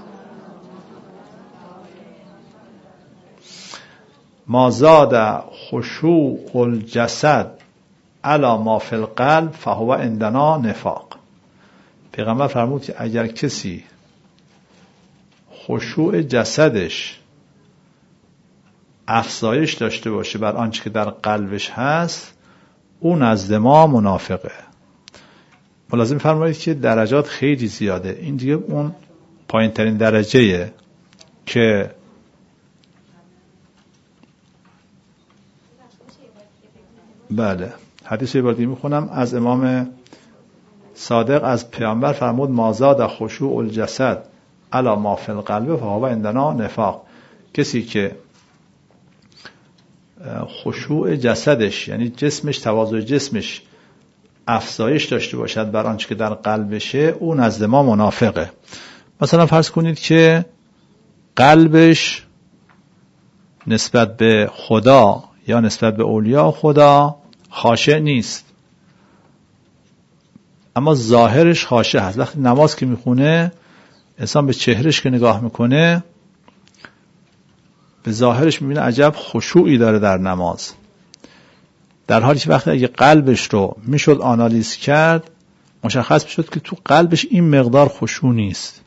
ما زاد خشوع الجسد علی ما فی القلب فهو عندنا نفاق. پیغمبر فرمود که اگر کسی خشوع جسدش افزایش داشته باشه بر آنچه که در قلبش هست، اون نزد ما منافقه. ملازم فرمایید که درجات خیلی زیاده. این دیگه اون پایین ترین درجه‌ایه که بله حدیث عبارتی میخونم از امام صادق از پیامبر فرمود ما زاد خشوع الجسد علی ما فی القلب فهو عندنا نفاق. کسی که خشوع جسدش یعنی جسمش، تواضع جسمش افزایش داشته باشد بر آنچه که در قلبشه، اون نزد ما منافقه. مثلا فرض کنید که قلبش نسبت به خدا یا نسبت به اولیاء خدا خاشع نیست، اما ظاهرش خاشع هست. وقتی نماز که میخونه انسان به چهرش که نگاه میکنه به ظاهرش میبینه عجب خشوعی داره در نماز، در حالی که وقتی اگه قلبش رو میشد آنالیز کرد مشخص میشد که تو قلبش این مقدار خشوع نیست.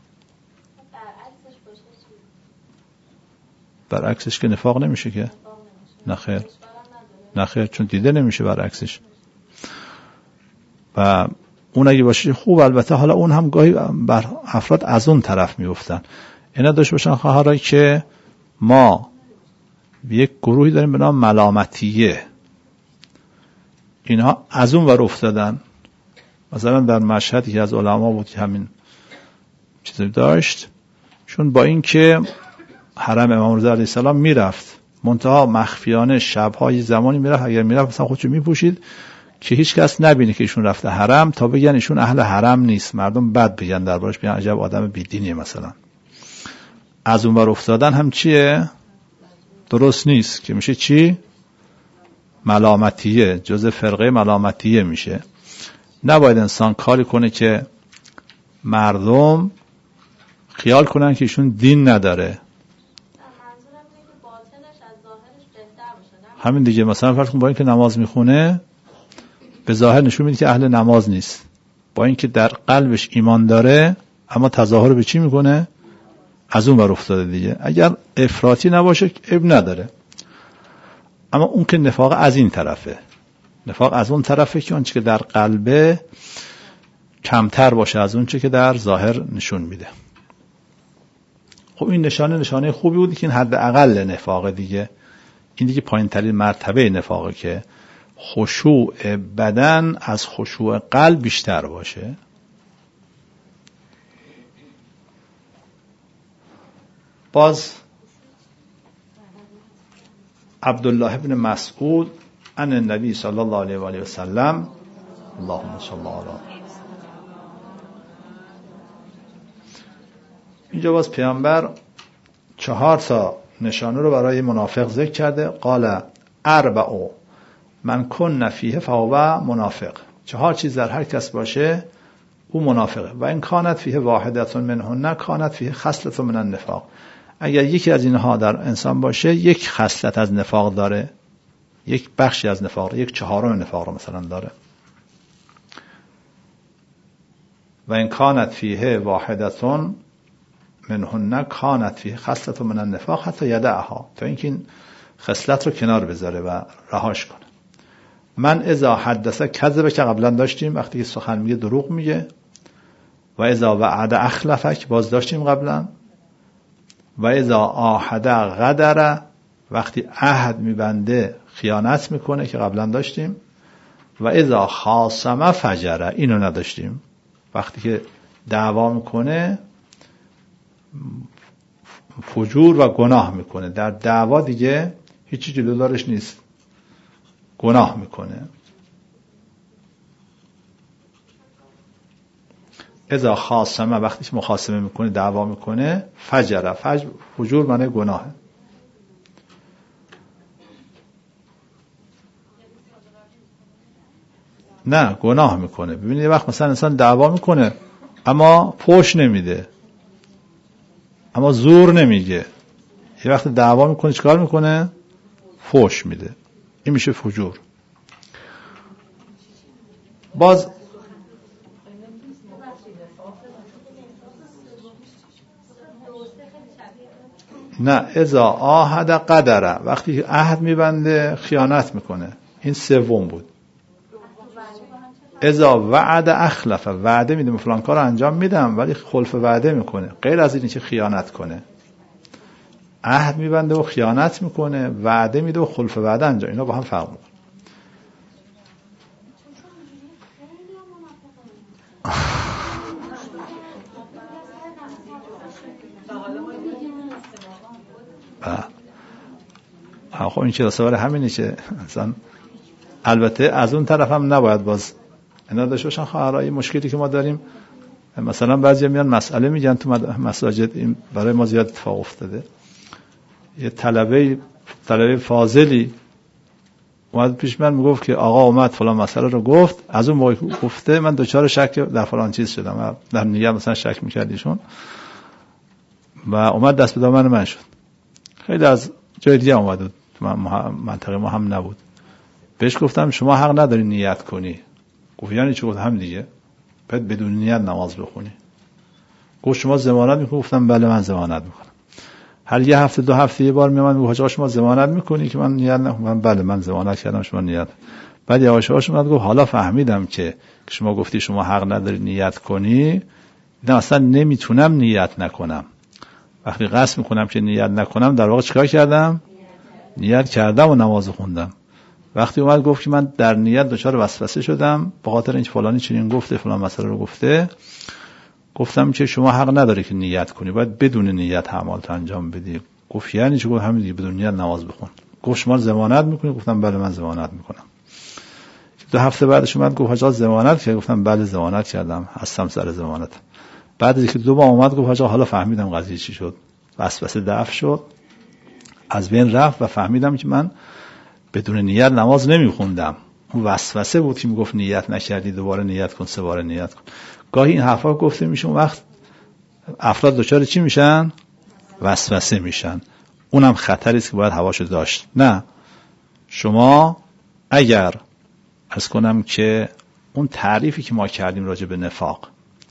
برعکسش که نفاق نمیشه که نخیر نخیر چون دیده نمیشه برعکسش. و اون اگه باشه خوب، البته حالا اون هم گاهی بر افراد از اون طرف میفتن. اینا داشته باشن خواهرایی که ما یک گروهی داریم به نام ملامتیه، اینها از اون ور افتادن. مثلا در مشهدی که از علما بود که همین چیزی داشت، چون با این که حرم امام رضا علیه السلام میرفت منتها مخفیانه شبهای زمانی میرفت، اگر میرفت مثلا خودشو میپوشید که هیچ کس نبینه که ایشون رفته حرم تا بگن ایشون اهل حرم نیست، مردم بد بگن دربارش، بگن عجب آدم بیدینیه مثلا. از اون ور افتادن هم چیه؟ درست نیست، که میشه چی؟ ملامتیه، جزء فرقه ملامتیه میشه. نباید انسان کاری کنه که مردم خیال کنن که ایشون دین نداره. همین دیگه، مثلا فرض کن با اینکه نماز میخونه به ظاهر نشون میده که اهل نماز نیست، با اینکه در قلبش ایمان داره اما تظاهر به چی میکنه؟ از اون ور افتاده دیگه. اگر افراطی نباشه عیب نداره، اما اون که نفاق از این طرفه، نفاق از اون طرفه که اونچه که در قلبه کمتر باشه از اونچه که در ظاهر نشون میده. خب این نشانه نشانه خوبی بودی که این حد اقل نفاق دیگه، این دیگه پایین ترین مرتبه نفاقه که خشوع بدن از خشوع قلب بیشتر باشه. باز عبدالله ابن مسعود ان النبی صلی الله علیه و آله و سلم، اللهم صل علی، اینجا باز پیامبر چهار تا نشانه رو برای منافق ذکر کرده. قال اربع من کن فیه فهو منافق، چهار چیز در هر کس باشه او منافقه. و این کانت فیه واحدة منهن کانت فیه خصلة من النفاق، اگر یکی از اینها در انسان باشه یک خصلت از نفاق داره، یک بخشی از نفاق، یک چهارم نفاق رو مثلا داره. و این کانت فیه واحدة منهن کانت فیه خصلة من النفاق حتی یدعها، تا اینکه این خصلت رو کنار بذاره و رهاش کنه. من اذا حدث کذب، که قبلا داشتیم وقتی که سخن میگه دروغ میگه. و اذا وعد اخلف، که باز داشتیم قبلا. و اذا عاهد غدر، وقتی عهد میبنده خیانت میکنه، که قبلا داشتیم. و اذا خاصم فجر، اینو نداشتیم، وقتی که دعوا میکنه فجور و گناه میکنه. در دعوا دیگه هیچی جلودارش نیست، گناه میکنه. اذا خاصمه، وقتی که مخاصمه میکنه، دعوا میکنه. فجر، فجر فجور معنی گناهه. نه، گناه میکنه. ببینید یه وقت مثلا انسان دعوا میکنه اما فحش نمیده، اما زور نمیگه. یه وقت دعوا میکنه چیکار میکنه؟ فحش میده. این میشه فجور. باز نه، اذا عاهد غدر، وقتی عهد میبنده خیانت میکنه. این سوم بود. اذا وعد اخلف، وعده میده فلان کارو انجام میدم ولی خلف وعده میکنه. غیر از اینه که خیانت کنه، عهد میبنده و خیانت میکنه، وعده میده و خلف وعده انجام، اینا با هم فرق میکنه. خب این چه سوال همینه که مثلا البته از اون طرف هم نباید باز اینا داشته باشن. خواهرای مشکلی که ما داریم، مثلا بعضی میان مسئله میگن تو مساجد، این برای ما زیاد اتفاق افتاده. یه طلبه طلبه فاضلی اومد پیش من میگفت که آقا اومد فلان مسئله رو گفت، از اون موقع گفته من دوچار شک در فلان چیز شدم، در نیت مثلا شک میکردیشون و اومد دست به دامن من شد. خیلی از جای دیگه اومد، منطقه ما هم نبود. بهش گفتم شما حق نداری نیت کنی. گفت یعنی چی؟ گفت هم دیگه باید بدون نیت نماز بخونی. گفت شما ضمانت میکنی؟ گفتم بله من ضمانت میکنم. هر یه هفته دو هفته یه بار میام میگه آقا شما ضمانت میکنی که من نیت نکنم؟ بله من ضمانت کردم شما نیت. بعد یواش یواش اومد گفت حالا فهمیدم که شما گفتی شما حق نداری نیت کنی، نه اصلا نمیتونم نیت نکنم. وقتی قصد میکنم که نیت نکنم در واقع چیکار کردم؟ نیت کردم و نماز خوندم. وقتی اومد گفت که من در نیت دچار وسوسه شدم به خاطر اینکه فلانی چنین گفته فلان مسئله رو گفته، گفتم که شما حق نداری که نیت کنی، باید بدون نیت اعمالت انجام بدی. گفت یعنی چی؟ گفت همین دیگه بدون نیت نماز بخون. گفت شما ضمانت میکنی؟ گفتم بله من ضمانت میکنم. دو هفته بعدش اومد گفت حاج آقا ضمانت که گفتم بله ضمانت کردم، هستم سر ضمانت. بعد از اینکه دو ماه اومد گفت حاج آقا حالا فهمیدم قضیه چی شد، وسوسه دفع شد، از بین رفت و فهمیدم که من بدون نیت نماز نمیخوندم. اون وسوسه بود که میگفت نیت نکردی دوباره نیت کن، سه بار نیت کن. گاهی این حرفا گفته میشه، اون وقت افراد دچار چی میشن؟ وسوسه میشن. اونم خطری است که باید حواشو داشت. نه، شما اگر عرض کنم که اون تعریفی که ما کردیم راجع به نفاق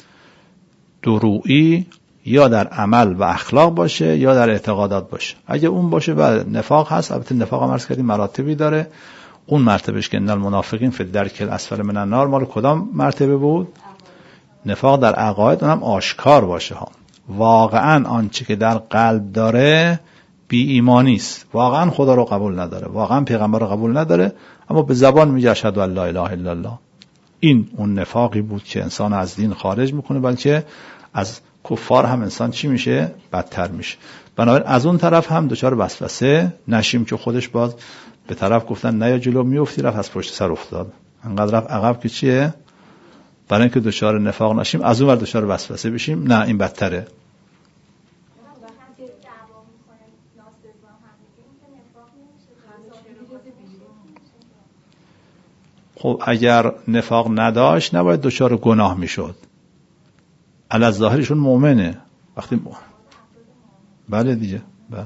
درویی یا در عمل و اخلاق باشه یا در اعتقادات باشه، اگه اون باشه و نفاق هست، البته نفاق هم عرض کردیم مراتبی داره. اون مرتبهش که ان المنافقین فی الدرک الاسفل من النار، مال کدام مرتبه بود؟ نفاق در عقاید، اونم آشکار باشه ها. واقعا آنچه که در قلب داره بی ایمانی است، واقعا خدا رو قبول نداره، واقعا پیغمبر رو قبول نداره، اما به زبان میگه اشهد ان لا اله الا الله. این اون نفاقی بود که انسان از دین خارج میکنه، بلکه از کفار هم انسان چی میشه؟ بدتر میشه. بنابراین از اون طرف هم دچار وسوسه نشیم که خودش باز به طرف گفتن نه یا جلو میافتی، رفت از پشت سر افتاد، انقدر رفت عقب که چیه؟ برای اینکه دچار نفاق نشیم از اون ور دچار وسوسه بشیم، نه این بدتره. خب اگر نفاق نداشت نباید دچار گناه میشد. علی ظاهرشون مؤمنه وقتی م... بله دیگه، بله.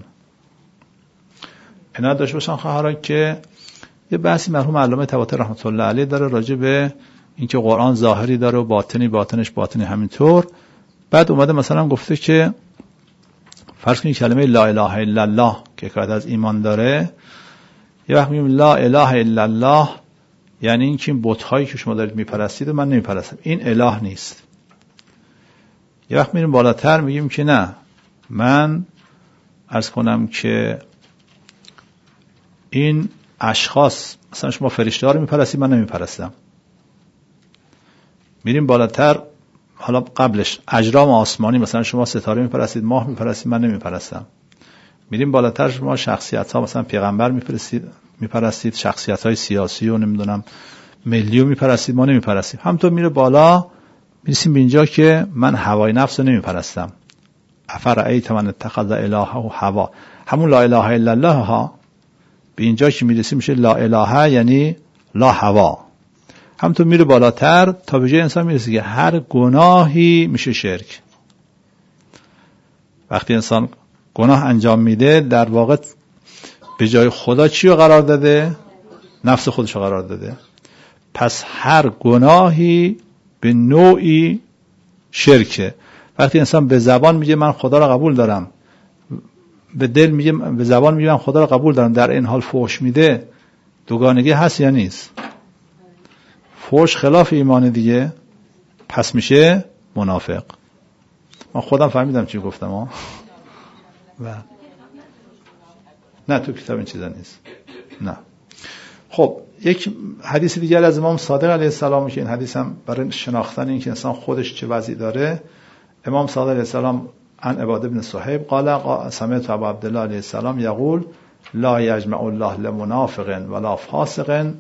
اینا داشت باشن خواهران که یه بحثی مرحوم علامه طباطبایی رحمت الله علیه داره راجع به اینکه قرآن ظاهری داره و باطنی، باطنش باطنی همینطور. بعد اومده مثلا گفته که فرض کنید کلمه لا اله الا الله که کارت از ایمان داره، یه وقت میگیم لا اله الا الله یعنی این که این بت‌هایی که شما دارید میپرستید من نمیپرستم، این اله نیست. یه وقت میریم بالاتر میگیم که نه، من عرض کنم که این اشخاص، مثلا شما فرشته ها رو میپرستید من نمیپرستم. میریم بالاتر، حالا قبلش اجرام آسمانی، مثلا شما ستاره میپرستید، ماه میپرستید من نمیپرستم. میریم بالاتر، شما شخصیت ها مثلا پیغمبر میپرستید میپرستید شخصیت های سیاسی و نمیدونم ملی رو میپرستید ما نمیپرستیم. همونطور میره بالا، میرسیم به اینجا که من هوای نفس رو نمیپرستم. افرأیت من اتخذ الهه هوا، همون لا اله الا الله ها. به اینجا که میرسیم میشه لا اله یعنی لا هوا. همونطور میره بالاتر تا به جای انسان میرسه که هر گناهی میشه شرک. وقتی انسان گناه انجام میده در واقع به جای خدا چی رو قرار داده؟ نفس خودش رو قرار داده. پس هر گناهی به نوعی شرکه. وقتی انسان به زبان میگه من خدا رو قبول دارم، به دل میگه، به زبان میگه من خدا رو قبول دارم، در این حال فحش میده، دوگانگی هست یا نیست؟ فحش خلاف ایمان دیگه، پس میشه منافق. من خودم فهمیدم چی گفتم ها. و نه تو کتاب این چیزا نیست. نه. خب یک حدیث دیگر از امام صادق علیه السلام که این حدیث هم برای شناختن این که انسان خودش چه وضعی داره، امام صادق علیه السلام عن عباد بن صهیب قال سمعت ابا عبدالله علیه السلام یقول لا یجمع الله لمنافق ولا فاسق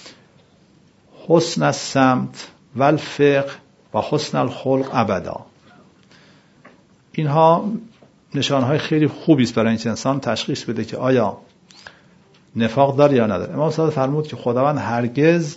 حسن السمت والفقه و حسن الخلق ابدا. اینها نشانهای خیلی خوبی است برای اینکه انسان تشخیص بده که آیا نفاق داره یا نداره. امام صادق فرمود که خداوند هرگز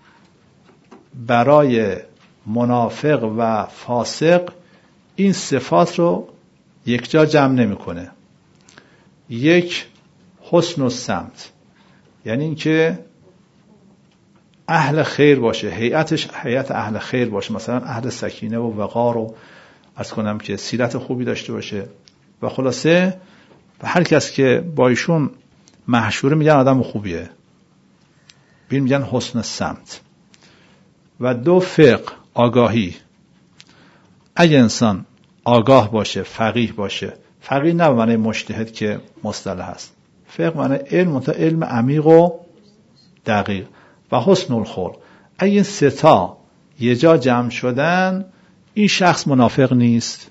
برای منافق و فاسق این صفات رو یک جا جمع نمیکنه. یک، حسن السمت یعنی اینکه اهل خیر باشه، هیئتش هیئت اهل خیر باشه، مثلا اهل سکینه و وقار و عرض کنم که سیرت خوبی داشته باشه و خلاصه و هر کس که با ایشون محشوره میگن آدم خوبیه، بین میگن حسن السمت. و دو، فقه، آگاهی. اگه انسان آگاه باشه، فقیه باشه، فقیه نه به معنی مجتهد که مصطلح هست، فقه معنی علم، تا علم عمیق و دقیق. و حسن الخلق، اگه این سه تا یه جا جمع شدن، این شخص منافق نیست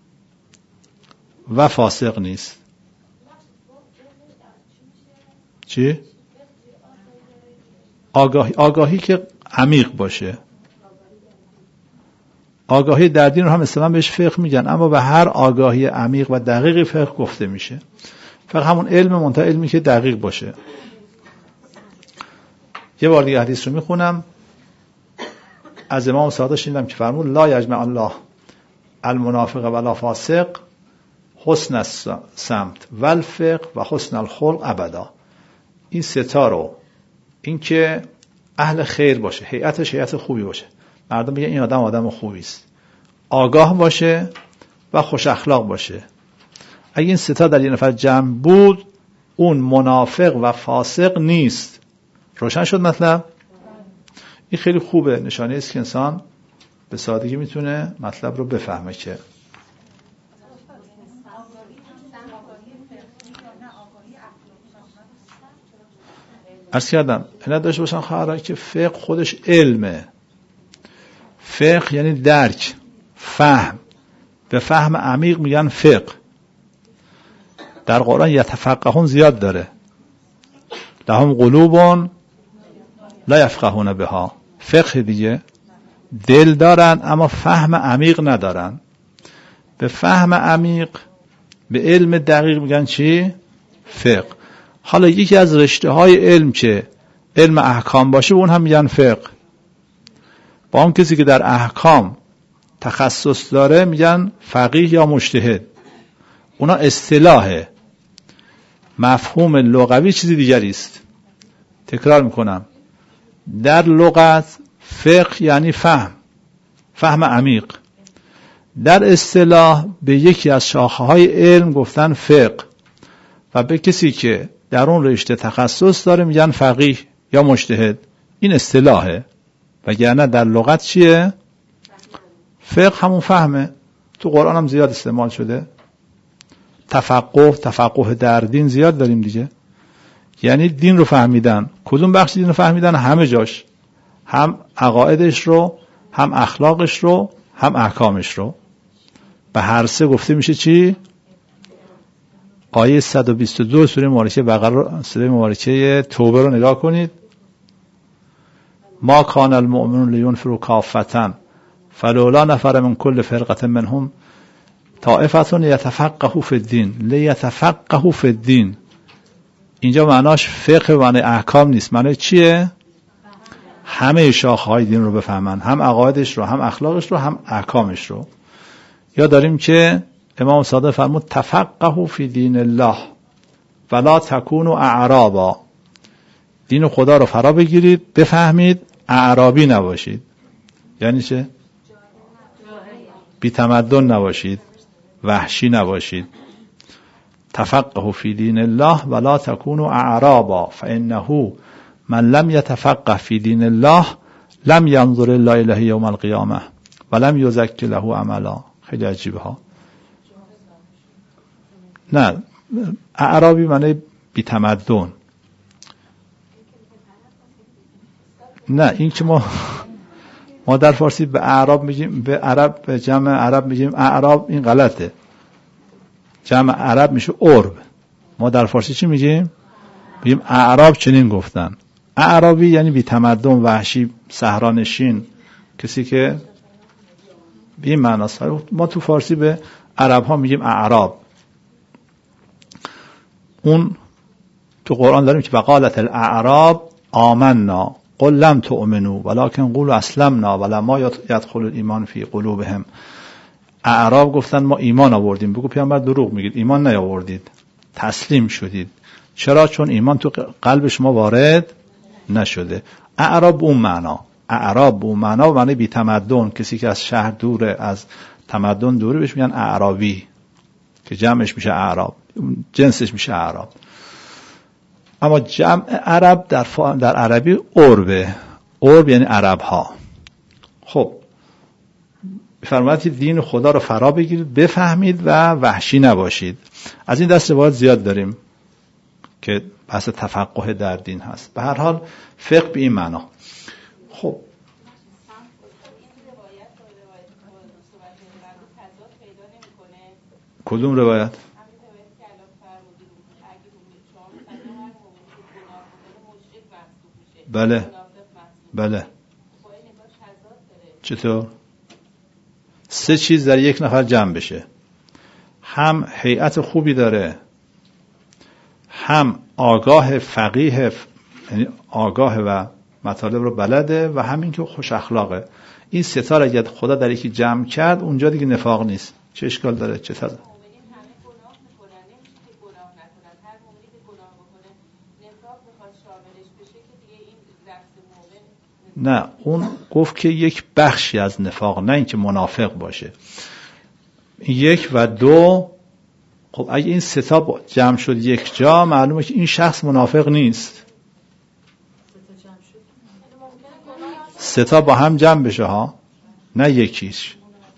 و فاسق نیست. چی؟ آگاهی. آگاهی که عمیق باشه. آگاهی در دین رو هم اصطلاحاً بهش فقه میگن، اما به هر آگاهی عمیق و دقیقی فقه گفته میشه. فقه همون علم منتها علمی که دقیق باشه. یه بار دیگه حدیث رو میخونم از امام صادق شنیدم که فرمود لا یجمع الله المنافق ولا فاسق حسن السمت والفقه و حسن الخلق ابدا. این ستا رو، این که اهل خیر باشه، هیئتش هیئت خوبی باشه، مردم بگن این آدم آدم خوبی است، آگاه باشه و خوش اخلاق باشه. اگه این ستا در یه نفر جمع بود، اون منافق و فاسق نیست. روشن شد مطلب؟ این خیلی خوبه، نشانه است که انسان به سادگی میتونه مطلب رو بفهمه. که عرض کردم اینا داشته باشن خواهران که فقه خودش علمه. فقه یعنی درک، فهم. به فهم عمیق میگن فقه. در قرآن یتفقهون زیاد داره، لهم قلوب لا یفقهون بها. فقه دیگه دل دارن اما فهم عمیق ندارن. به فهم عمیق، به علم دقیق میگن چی؟ فقه. حالا یکی از رشته های علم که علم احکام باشه اون هم میگن فقه. با اون کسی که در احکام تخصص داره میگن فقیه یا مجتهد. اونا اصطلاحه، مفهوم لغوی چیزی دیگری است. تکرار میکنم، در لغت فقه یعنی فهم، فهم عمیق. در اصطلاح به یکی از شاخه‌های علم گفتن فقه و به کسی که در اون رشته تخصص داره میگن فقیه یا مجتهد. این اصطلاحه، وگرنه در لغت چیه؟ فقه همون فهمه. تو قرآن هم زیاد استعمال شده. تفقه، تفقه در دین زیاد داریم دیگه، یعنی دین رو فهمیدن. کدوم بخش دین رو فهمیدن؟ همه جاش، هم عقایدش رو، هم اخلاقش رو، هم احکامش رو. به هر سه گفته میشه چی؟ آیه صد و بیست و دو سوره مبارکه بقره، سوره مبارکه توبه رو نگاه کنید. ما کان المؤمنون لینفروا کافة فلولا نفر من کل فرقة منهم طائفة لیتفقهوا فی الدین. لیتفقهوا فی الدین اینجا معناش فقه و معنی احکام نیست. معنی چیه؟ همه شاخه‌های دین رو بفهمن، هم عقایدش رو، هم اخلاقش رو، هم احکامش رو. یا داریم که امام صادق فرمود تفقهوا فی دین الله ولا تکونوا اعرابا. دین خدا رو فرا بگیرید، بفهمید، اعرابی نباشید. یعنی چه؟ بی تمدن نباشید، وحشی نباشید. تفقهوا فی دین الله ولا تکونوا اعرابا فانه من لم یتفقه فی دین الله لم ینظر الله الیه یوم القیامه ولم یزکی له عملا. خیلی عجیبه ها. نه، اعرابی معنی بی تمدن. نه، این که ما ما در فارسی به اعراب میگیم، به عرب، به جمع عرب میگیم اعراب، این غلطه. جمع عرب میشه عرب. ما در فارسی چی میگیم؟ میگیم اعراب چنین گفتن. اعرابی یعنی بی تمدن، وحشی، صحرانشین، کسی که به این معناست. ما تو فارسی به عرب ها میگیم اعراب. اون تو قرآن داریم که وقالت الاعراب آمنا قل لم تؤمنوا ولكن قولوا اسلمنا ولما يدخل الايمان في قلوبهم. اعراب گفتن ما ایمان آوردیم. بگو پیامبر دروغ میگید، ایمان نیاوردید، تسلیم شدید. چرا؟ چون ایمان تو قلب شما وارد نشده. اعراب اون معنا، اعراب اون معنا و معنی بی تمدن، کسی که از شهر دوره، از تمدن دوره، بهش میگن اعرابی که جمعش میشه اعراب، جنسش میشه اعراب. اما جمع عرب در, فا... در عربی عربه. عرب یعنی عرب ها. خب فرمایید که دین خدا رو فرا بگیرید، بفهمید و وحشی نباشید. از این دست روایت زیاد داریم که بحث تفقه در دین هست. به هر حال فقه به این معنا. خب کدوم روایت؟ بله بله چطور؟ سه چیز در یک نفر جمع بشه، هم هیئت خوبی داره، هم آگاه فقیه، یعنی آگاه و مطالب رو بلده، و همین که خوش اخلاقه. این سه تا اگه خدا در یکی جمع کرد اونجا دیگه نفاق نیست. چه اشکال داره؟ چه تا نه، اون گفت که یک بخشی از نفاق، نه اینکه منافق باشه. یک و دو، خب اگه این سه تا جمع شد یک جا، معلومه که این شخص منافق نیست. سه تا با هم جمع بشه ها، نه یکیش.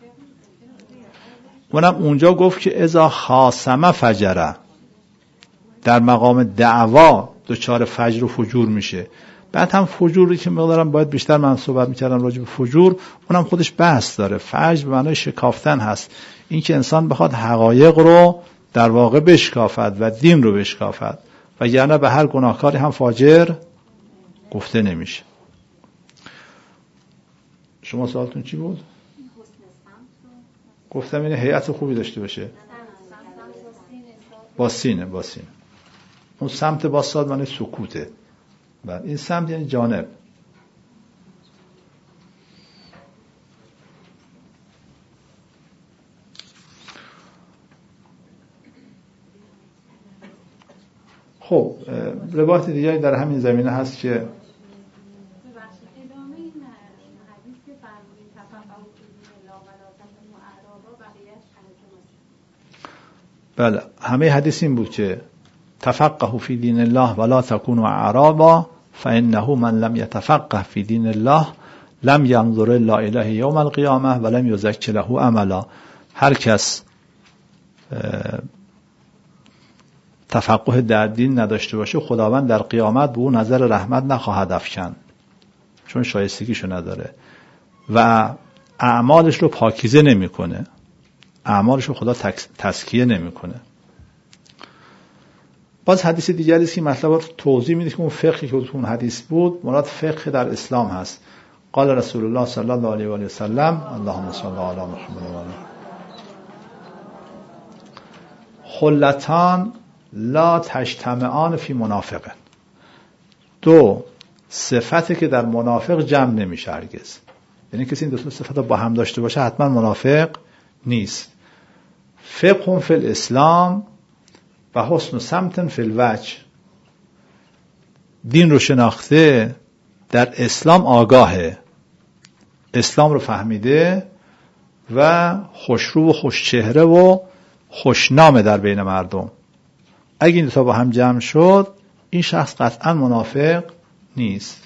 اونم اونجا گفت که اذا خاصم فجره، در مقام دعوا دچار فجر و فجور میشه. بعد هم فجوری که مقدارم باید بیشتر من صحبت میکردم راجع به فجور، اونم خودش بحث داره. فجر به معنای شکافتن هست، این که انسان بخواد حقایق رو در واقع بشکافد و دین رو بشکافد، و یعنی به هر گناهکاری هم فاجر گفته نمیشه. شما سوالتون چی بود؟ گفتم اینه هیئت خوبی داشته باشه. با سینه با سینه اون سمت با صاد معنی سکوته. بعد این سمت یعنی جانب. خب روایت دیگری در همین زمینه هست که بله، همه حدیث این بود که تفقهوا فی دین الله ولا تکونوا اعرابا فانه من لم يتفقه فی دین الله لم ينظر الا الیه یوم القیامه ولم یزک له عملا. هر کس تفقه در دین نداشته باشه، خداوند در قیامت به او نظر رحمت نخواهد افکند، چون شایستگیشو نداره و اعمالش رو پاکیزه نمیکنه، اعمالش رو خدا تزکیه نمیکنه. باز حدیث دیگری است که مطلب رو توضیح میده که اون فقهی که اون حدیث بود مراد فقه در اسلام هست. قال رسول الله صلی الله علیه و آله و سلم اللهم صل علی محمد و آله. خلتان لا تجتمعان فی منافق. دو صفتی که در منافق جمع نمیشه هرگز. یعنی کسی این دو صفت با هم داشته باشه حتما منافق نیست. فقه فی الاسلام و حسن سمت فی الوجه. دین رو شناخته، در اسلام آگاهه، اسلام رو فهمیده و خوشرو و خوشچهره و خوشنامه در بین مردم. اگه این دو تا با هم جمع شد این شخص قطعا منافق نیست.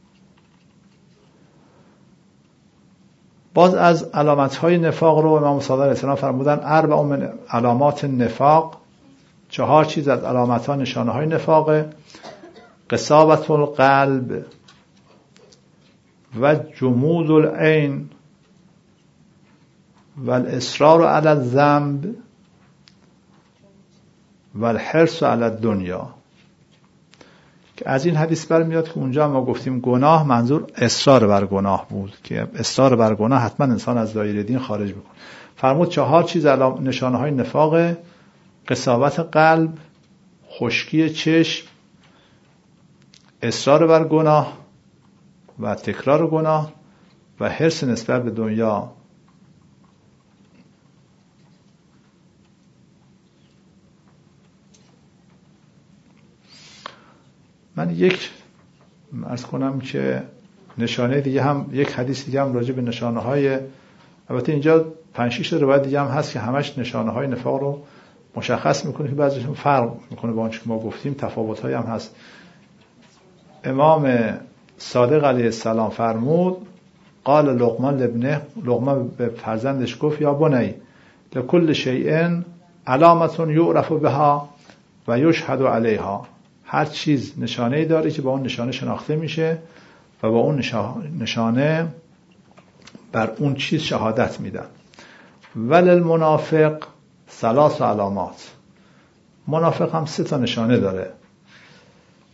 باز از علامت‌های نفاق رو امام صادق علیه السلام فرمودن اربع من علامات نفاق، چهار چیز از علامت‌ها نشانه‌های نفاقه: قساوة القلب و جمود العین و الاصرار علی الذنب و الحرص علی الدنیا. که از این حدیث برمیاد که اونجا ما گفتیم گناه منظور اصرار بر گناه بود، که اصرار بر گناه حتما انسان از دایره دین خارج میکنه. فرمود چهار چیز نشانه های نفاق: قساوت قلب، خشکی چشم، اصرار بر گناه و تکرار گناه و حرص نسبت به دنیا. من یک عرض کنم که نشانه دیگه هم، یک حدیث دیگه هم راجع به نشانه های، البته اینجا پنج شش روایت دیگه هم هست که همش نشانه های نفاق رو مشخص میکنه که بعضیشون فرق میکنه با آنچه که ما گفتیم، تفاوت های هم هست. امام صادق علیه السلام فرمود قال لقمان لابنه، لقمان به فرزندش گفت یا بنی لکل شیء علامت یعرف بها و یشهد علیها. هر چیز نشانه‌ای داره که با اون نشانه شناخته میشه و با اون نشانه بر اون چیز شهادت میدن. وللمنافق ثلاث علامات. منافق هم سه تا نشانه داره: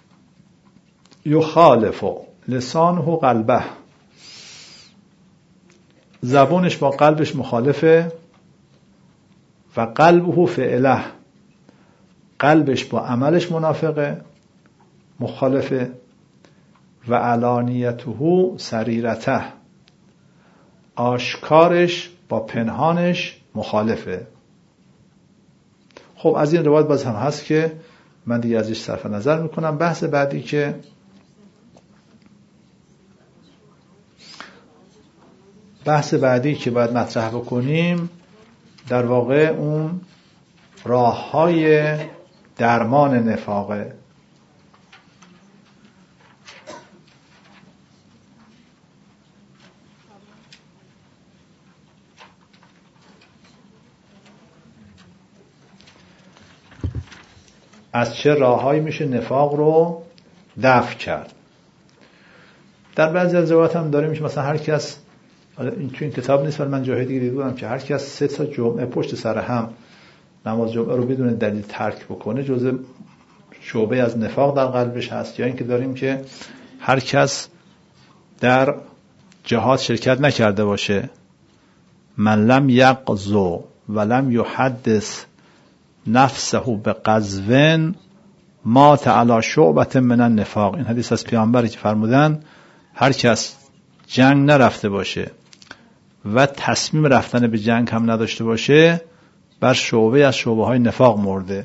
یخالف لسانه قلبه، زبونش با قلبش مخالفه و قلبه فعله، قلبش با عملش منافقه مخالفه و علانیته سریرته، آشکارش با پنهانش مخالفه. خب از این روایت باز هم هست که من دیگه ازش صرف نظر میکنم. بحث بعدی که بحث بعدی که باید مطرح بکنیم در واقع اون راه‌های درمان نفاقه. از چه راه‌هایی میشه نفاق رو دفع کرد؟ در بعضی از روایات هم داریم میشه مثلا هر کس، این تو این کتاب نیست ولی من جاهای دیگه دیدم که هر کس سه تا جمعه پشت سر هم نماز جمعه رو بدون دلیل ترک بکنه جزء شعبه از نفاق در قلبش هست. یا اینکه داریم که هر کس در جهاد شرکت نکرده باشه، من لم یغزو ولم یحدث نفسه بغزو مات علی شعبة من النفاق. این حدیث از پیامبری که فرمودن هر کس جنگ نرفته باشه و تصمیم رفتن به جنگ هم نداشته باشه بر شعبه از شعبه های نفاق مرده.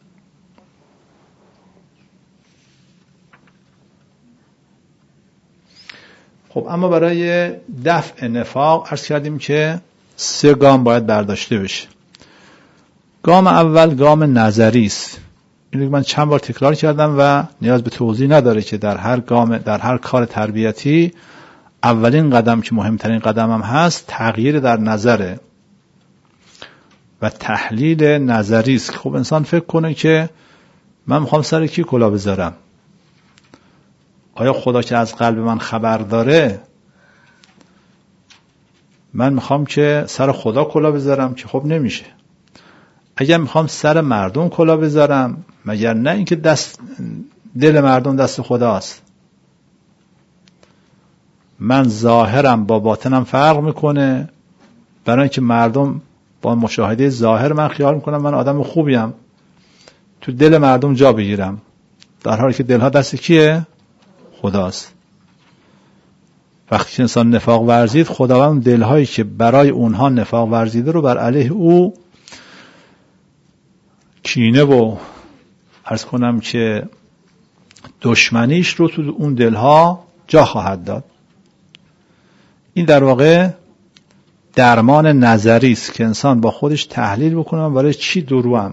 خب اما برای دفع نفاق عرض کردیم که سه گام باید برداشته بشه. گام اول گام نظری است. اینو من چند بار تکرار کردم و نیاز به توضیح نداره که در هر گام، در هر کار تربیتی اولین قدم که مهمترین قدم هم هست تغییر در نظره و تحلیل نظری است. خب انسان فکر کنه که من میخوام سر کی کلاه بذارم؟ آیا خدا که از قلب من خبر داره من میخوام که سر خدا کلاه بذارم؟ که خب نمیشه. اگر میخوام سر مردم کلاه بذارم مگر نه اینکه دست دل مردم دست خداست؟ من ظاهرم با باطنم فرق میکنه، برای اینکه مردم با مشاهده ظاهر من خیال میکنم من آدم خوبیم، تو دل مردم جا بگیرم، در حالی که دلها دست کیه؟ خداست. وقتی که انسان نفاق ورزید، خداوند دلهایی که برای اونها نفاق ورزیده رو بر علیه او کینه و عرض کنم که دشمنیش رو تو اون دلها جا خواهد داد. این در واقع درمان نظری است که انسان با خودش تحلیل بکنه من برای چی دروم؟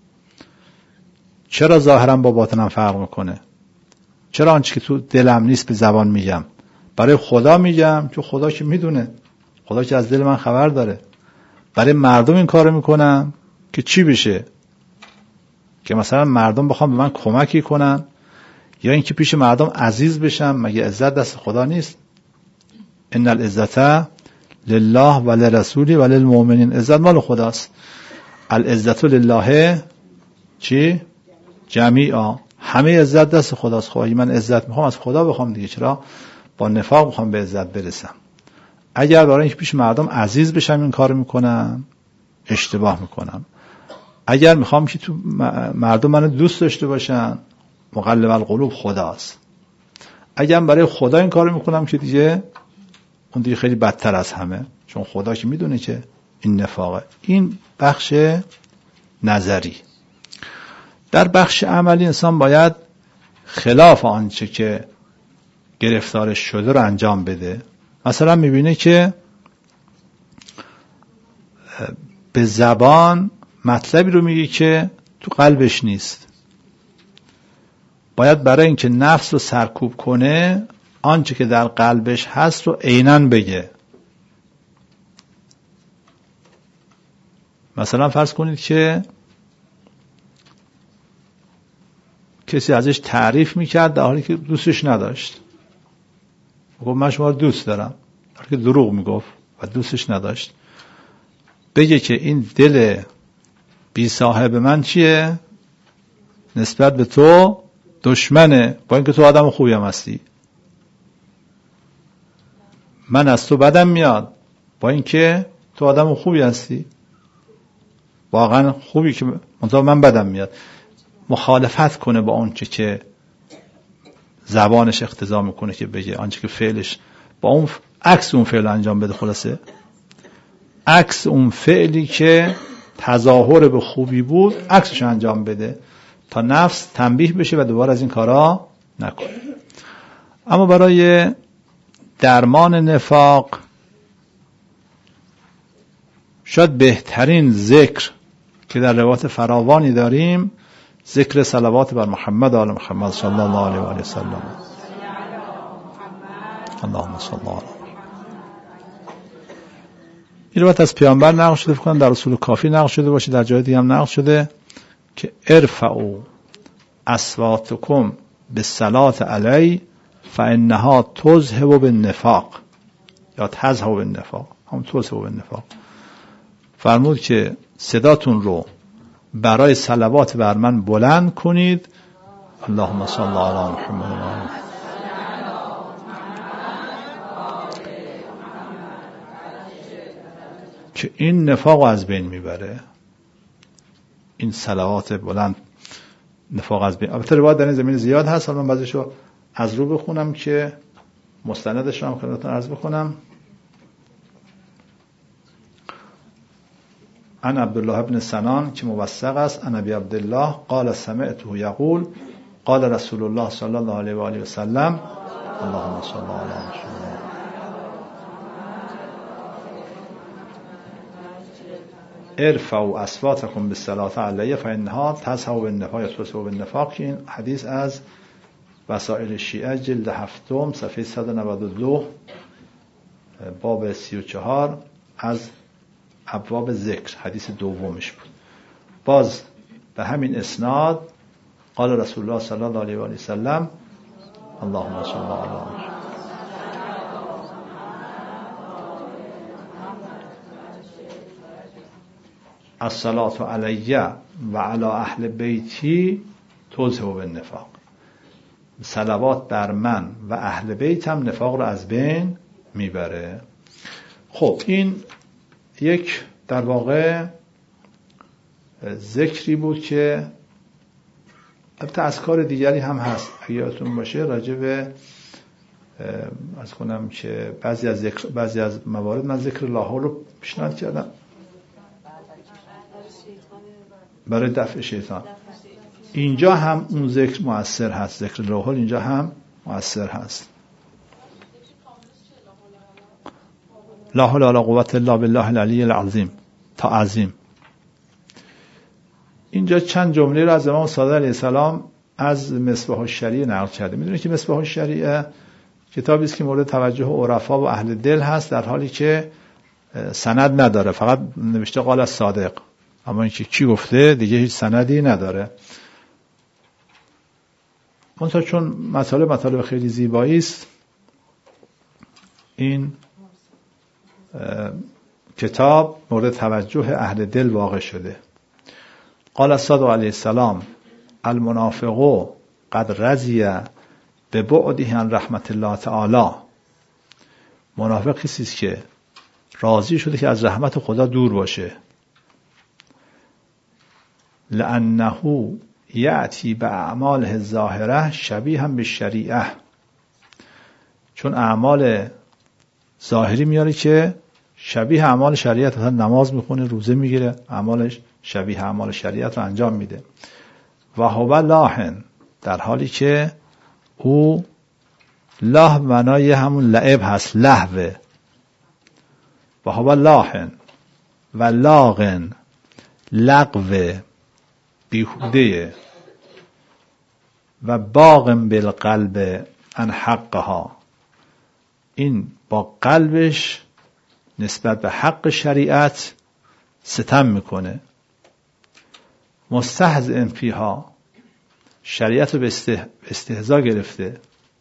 چرا ظاهرم با باطنم فرق میکنه؟ چرا آنچه که تو دلم نیست به زبان میگم؟ برای خدا میگم چون خدا که میدونه، خدا که از دل من خبر داره. برای مردم این کارو میکنم که چی بشه؟ که مثلا مردم بخوام به من کمکی کنن یا اینکه پیش مردم عزیز بشم؟ مگه عزت دست خدا نیست؟ ان العزت لله و لرسوله و للمؤمنین. عزت مال خداست. العزت لله چی؟ جمیعا. همه عزت دست خداست. خب من عزت میخوام از خدا بخوام دیگه، چرا با نفاق میخوام به عزت برسم؟ اگر برای اینکه پیش مردم عزیز بشم این کارو میکنم اشتباه میکنم. اگر میخوام که تو مردم منو دوست داشته باشن، مقلب القلوب خداست. اگر برای خدا این کارو میکنم که دیگه اون دیگه خیلی بدتر از همه، چون خدا که میدونه که این نفاقه. این بخش نظری. در بخش عملی انسان باید خلاف آنچه که گرفتارش شده رو انجام بده. مثلا میبینه که به زبان مطلبی رو میگه که تو قلبش نیست. باید برای اینکه نفس رو سرکوب کنه آنچه که در قلبش هست رو عیناً بگه. مثلا فرض کنید که کسی ازش تعریف میکرد در حالی که دوستش نداشت. گفت من شما رو دوست دارم، در حالی که دروغ میگفت و دوستش نداشت. بگه که این دل بی صاحب من چیه؟ نسبت به تو دشمنه، با اینکه تو آدم خوبی هم هستی. من از تو بدم میاد، با اینکه تو آدم خوبی هستی، واقعا خوبی، که منتها من بدم میاد، مخالفت کنه با اون چه که زبانش اقتضا میکنه که بگه، آنچه که فعلش با اون عکس اون فعل انجام بده. خلاصه عکس اون فعلی که تظاهر به خوبی بود عکسش انجام بده تا نفس تنبیه بشه و دوباره از این کارا نکنه. اما برای درمان نفاق شاید بهترین ذکر که در روایات فراوانی داریم ذکر صلوات بر محمد آل محمد صلی الله علیه و آله و سلم. اللهم صل علی محمد. این روایت از پیامبر نقل شده، فکر کنم در اصول کافی نقل شده باشه، در جای دیگه هم نقل شده که ارفعوا اصواتکم بالصلاة علی فانها تذهب بالنفاق، یا تذهب بالنفاق، هم تذهب بالنفاق. فرمود که صداتون رو برای صلوات بر من بلند کنید. اللهم صل علی محمد. که این نفاق از بین میبره، این صلوات بلند نفاق از بین. البته روایت در این زمین زیاد هست، حالا من بعضیشو از رو بخونم که مستندش رو هم خدمتتون عرض بکنم. عن عبدالله بن سنان که موثق است، عن ابی عبدالله قال سمعته یقول قال رسول الله صلی الله علیه و آله و سلم اللهم صل علی محمد. ارفعوا اصواتکم بالصلاة علیه فانها تذهب بالنفاق یذهب بالنفاق. این حدیث از وسائل شیعه جلد هفتم صفحه صد و نود و دو باب سی و چهار از ابواب ذکر حدیث دومش بود. باز به همین اسناد قال رسول الله صلی الله علیه و آله و سلم اللهم صل علی محمد. الصلاة علی و علی اهل بیتی تذهب بالنفاق. صلوات بر من و اهل بیتم نفاق رو از بین میبره. خب این یک در واقع ذکری بود که البته اذکار دیگری هم هست، اگه یادتون باشه راجع به از کنم که بعضی از ذکر بعضی از موارد من ذکر الله رو پیشنهاد کردم برای دفع شیطان. اینجا هم اون ذکر مؤثر هست، ذکر الله اینجا هم مؤثر هست. لا حول ولا قوة الا بالله العلی العظیم تا عظیم. اینجا چند جمله را از امام صادق علیه السلام از مصباح الشریعه نقل کرده. میدونید که مصباح الشریعه کتابی است که مورد توجه عرفا و اهل دل هست، در حالی که سند نداره، فقط نوشته قال الصادق، اما اینکه کی گفته دیگه هیچ سندی نداره. منتها چون مطالب مطالب خیلی زیبایی است، این کتاب مورد توجه اهل دل واقع شده. قال الصادق علیه السلام المنافق قد رضی ببعده عن رحمت الله تعالی. منافق کسی است که راضی شده که از رحمت خدا دور باشه. لانه یأتی باعماله الظاهره شبیها بالشریعه. چون اعمال ظاهری میاره که شبیه اعمال شریعت، مثلا نماز میخونه، روزه میگیره، اعمالش شبیه اعمال شریعت رو انجام میده. و هو لاهن، در حالی که او لاه معنای همون لعب هست، لهوه. و هو لاهن و لاغن، لغوه، بیهوده. و باغن بالقلب عن حقها، این با قلبش نسبت به حق شریعت ستم میکنه. مستهزئ فیها، شریعت رو به استهزا گرفته.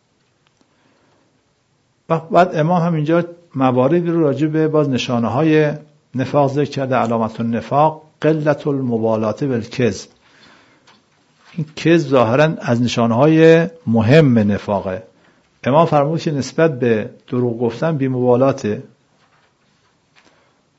بعد امام هم اینجا مواردی رو راجع به باز نشانه های نفاق ذکر کرده. علامت النفاق قلت المبالات بالکذب. این کذب ظاهرا از نشانه های مهم نفاقه. امام فرمود که نسبت به دروغ گفتن بی‌مبالاته،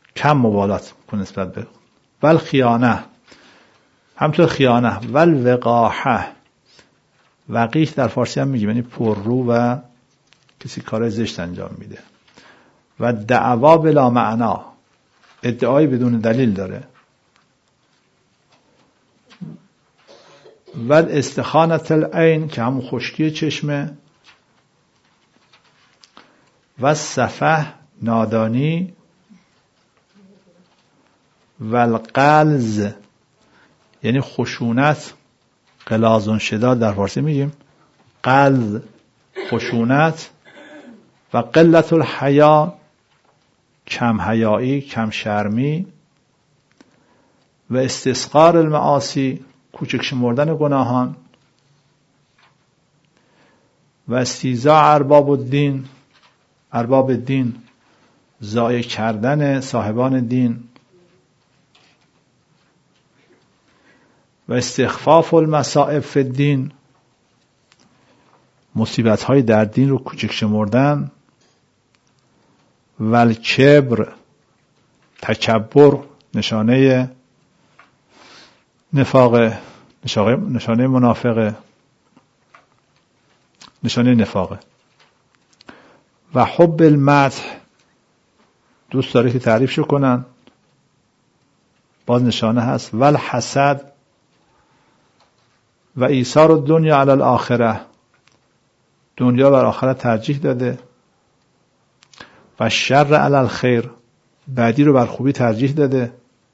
کم مبالات کن نسبت به ول خیانه، همطور خیانه ول وقاحه، وقیح در فارسی هم میگیم یعنی پررو و کسی کار زشت انجام میده، و دعوا بلا معنا، ادعای بدون دلیل داره، و استخانت العین که همون خشکی چشمه، و سفه نادانی، و القلز یعنی خشونت، قلازون شداد در فارسی میگیم قلز خشونت، و قلت الحیا کم حیایی کم شرمی، و استصغار المعاصی کوچک شمردن گناهان، و استیزاء ارباب الدین ارباب الدین ضایع کردن صاحبان دین، و استخفاف المصائب فی الدین مصیبت های در دین رو کوچک شمردن، و الکبر تکبر نشانه نفاقه، نشانه منافقه، نشانه نفاقه، و حب المدح دوست داره که تعریفشو کنن، باز نشانه هست، و الحسد و ایثار الدنیا علی الاخره دنیا بر آخرت ترجیح داده، و شر علی الخیر بدی رو بر خوبی ترجیح داده،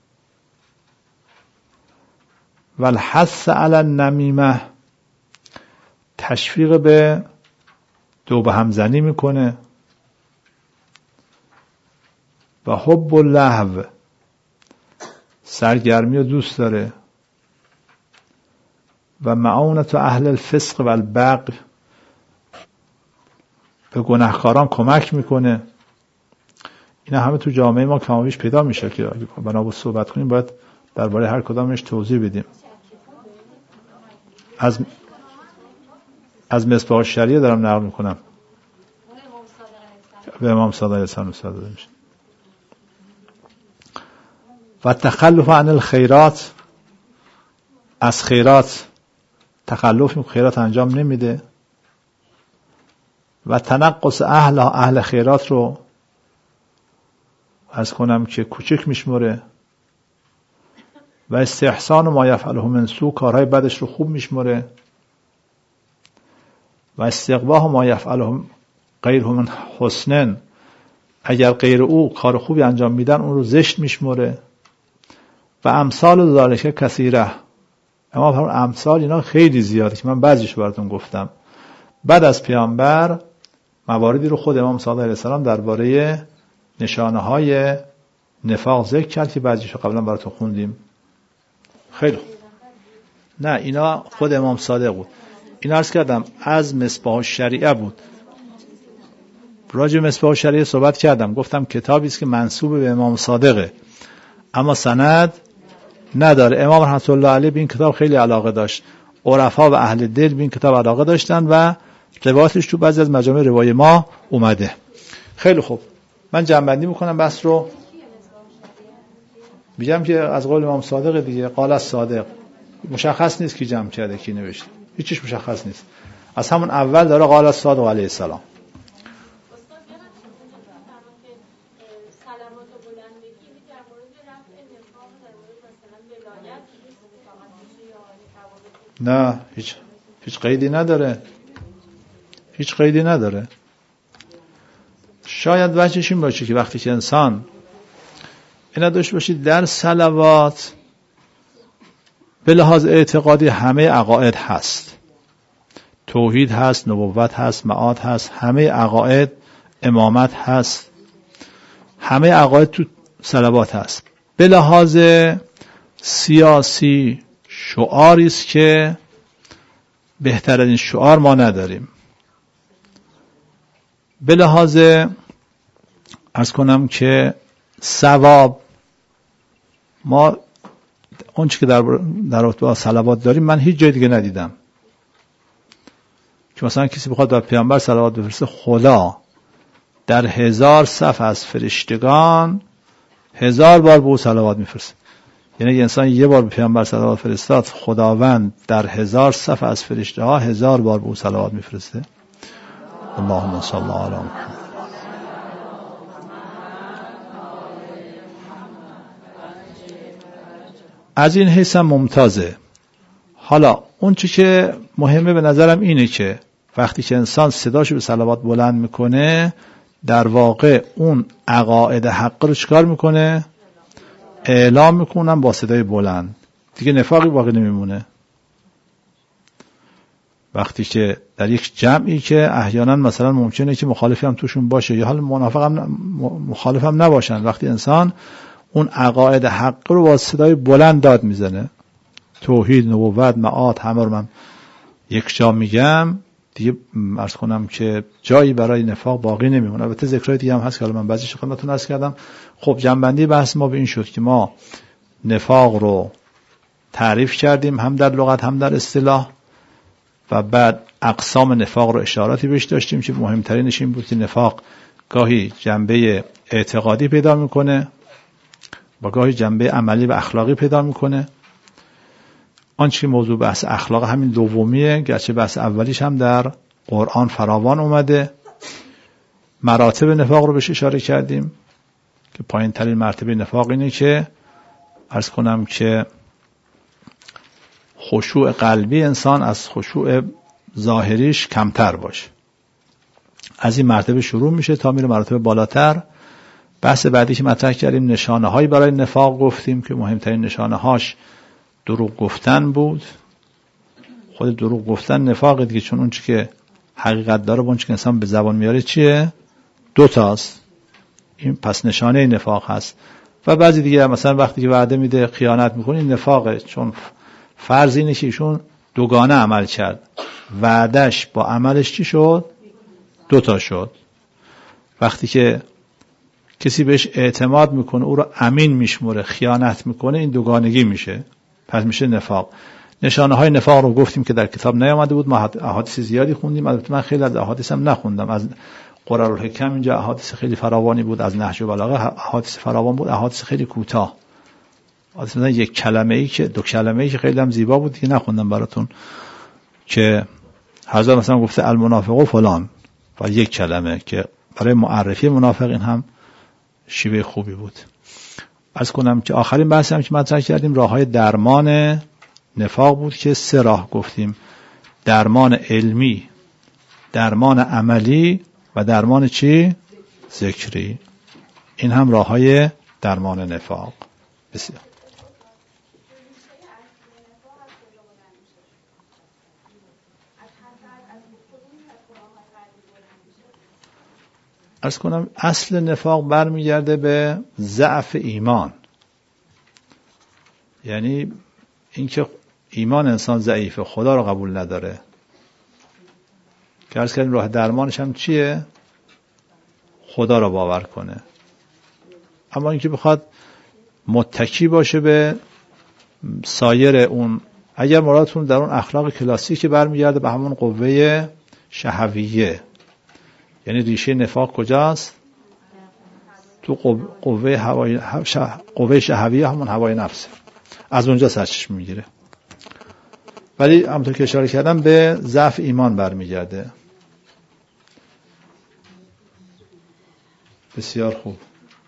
و الحث علی النمیمه تشویق به دو به همزنی میکنه، و حب اللهو سرگرمی رو دوست داره، و معاونت اهل الفسق و البغی به گناهکاران کمک میکنه. اینا همه تو جامعه ما کمابیش پیدا میشه که اگه بنابرای صحبت کنیم باید درباره هر کدامش توضیح بدیم. از از مصباح الشریعه دارم نقل میکنم به امام صادق علیه السلام داده میشه. و تخلف عن الخیرات از خیرات تخلف خیرات انجام نمیده، و تنقص اهل اهل خیرات رو از کنم که کوچک میشمره، و استحسان ما یفعله من سو کارهای بدش رو خوب میشمره، و استقباح ما یفعله غیره من حسنن اگر غیر او کار خوبی انجام میدن اون رو زشت میشمره، و امثال ذالک کثیره، اما پر امثال اینا خیلی زیاده که من بعضیش براتون گفتم. بعد از پیامبر مواردی رو خود امام صادق علیه السلام درباره نشانه های نفاق ذکر کرد که بعضیش رو قبلا براتون خوندیم. خیلی خوب. نه اینا خود امام صادق بود. این عرض کردم از مصباح الشریعه بود. راجع به مصباح الشریعه صحبت کردم، گفتم کتابی است که منسوب به امام صادقه اما سند نداره. امام رحمت الله علیه به این کتاب خیلی علاقه داشت، عرفا و اهل دل به این کتاب علاقه داشتن و روایتش تو بعضی از مجامع روای ما اومده. خیلی خوب، من جمع‌بندی میکنم بحث رو. میگم که از قول امام صادق دیگه، قال الصادق، مشخص نیست کی جمع کرده کی نوشته، هیچیش مشخص نیست. از همون اول داره قال الصادق علیه السلام. نه هیچ هیچ قیدی نداره، هیچ قیدی نداره. شاید وجهش این باشه که وقتی که انسان اینا داشته باشید در صلوات به لحاظ اعتقادی همه عقاید هست، توحید هست، نبوت هست، معاد هست، همه عقاید، امامت هست، همه عقاید تو صلوات هست. به لحاظ سیاسی شعاری است که بهتر از این شعار ما نداریم. به لحاظ عرض کنم که ثواب ما اون چی که در در رابطه با صلوات داریم من هیچ جای دیگه ندیدم که مثلا کسی بخواد بر پیامبر صلوات بفرسته، خدا در هزار صف از فرشتگان هزار بار به او صلوات میفرسته. یعنی اگه انسان یه بار به پیامبر صلوات فرستاد، خداوند در هزار صف از فرشته ها هزار بار به او صلوات میفرسته. اللهم صل علی محمد. از این حیث هم ممتازه. حالا اون چی که مهمه به نظرم اینه که وقتی که انسان صداشو به صلوات بلند میکنه، در واقع اون عقاید حق رو چیکار میکنه؟ اعلام میکنن با صدای بلند. دیگه نفاقی باقی نمیمونه. وقتی که در یک جمعی که احیانا مثلا ممکنه که مخالفی هم توشون باشه یا حال منافق هم مخالف هم نباشن، وقتی انسان اون عقاید حق رو با صدای بلند داد میزنه، توحید، نبوت، معاد، همه رو من یک جا میگم، دیگه عرض کنم که جایی برای نفاق باقی نمیمونه. البته ذکرای دیگه هم هست که حالا من بعضیش خدمتتون عرض کردم. خب جنبندی بحث ما به این شد که ما نفاق رو تعریف کردیم، هم در لغت هم در اصطلاح، و بعد اقسام نفاق رو اشاراتی بهش داشتیم که مهمترینش این بود که نفاق گاهی جنبه اعتقادی پیدا میکنه و گاهی جنبه عملی و اخلاقی پیدا میکنه. آنچه که موضوع بحث اخلاق همین دومیه، گرچه بحث اولیش هم در قرآن فراوان اومده. مراتب نفاق رو بهش اشاره کردیم که پایین ترین مرتبه نفاق اینه که عرض کنم که خشوع قلبی انسان از خشوع ظاهریش کمتر باشه. از این مرتبه شروع میشه تا میره مراتب بالاتر. بحث بعدی که مطرح کردیم نشانه هایی برای نفاق گفتیم که مهمترین نشانه هاش دروغ گفتن بود. خود دروغ گفتن نفاق دیگه، چون اون چی که حقیقت داره با اون چی که انسان به زبان میاره چیه؟ دو تاست. این پس نشانه نفاق هست. و بعضی دیگه مثلا وقتی که وعده میده خیانت میکنه، این نفاقه، چون فرض اینه که ایشون دوگانه عمل کرد، وعدش با عملش چی شد؟ دو تا شد. وقتی که کسی بهش اعتماد میکنه، او رو امین میشموره، خیانت میکنه، این دوگانگی میشه، پس میشه نفاق. نشانه های نفاق رو گفتیم که در کتاب نیامده بود، ما احادیث زیادی خوندیم. البته من خیلی از احادیث هم نخوندم، از قرارالحکم اینجا احادیث خیلی فراوانی بود، از نهج البلاغه احادیث فراوان بود، احادیث خیلی کوتاه، مثلا یک کلمه ای که دو کلمه ای که خیلی هم زیبا بود دیگه نخوندم براتون، که حضرت مثلا گفته المنافق و فلان و یک کلمه که برای معرفی منافقین هم شیوه خوبی بود. عرض کنم که آخرین بحثی هم که مطرح کردیم راههای درمان نفاق بود که سه راه گفتیم: درمان علمی، درمان عملی و درمان چی؟ ذکری. این هم راههای درمان نفاق. بسیار عرض کنم اصل نفاق برمیگرده به ضعف ایمان، یعنی اینکه ایمان انسان ضعیفه، خدا رو قبول نداره. که عرض کردیم راه درمانش هم چیه؟ خدا رو باور کنه. اما اینکه بخواد متکی باشه به سایر اون، اگر مرادتون در اون اخلاق کلاسیک برمیگرده به همون قوه شهویه، یعنی ریشه نفاق کجاست؟ تو قوه هوای قوه شهویه، همون هوای نفسه، از اونجا سرچشمه میگیره. ولی همونطور که اشاره کردم به ضعف ایمان برمیگرده. بسیار خوب.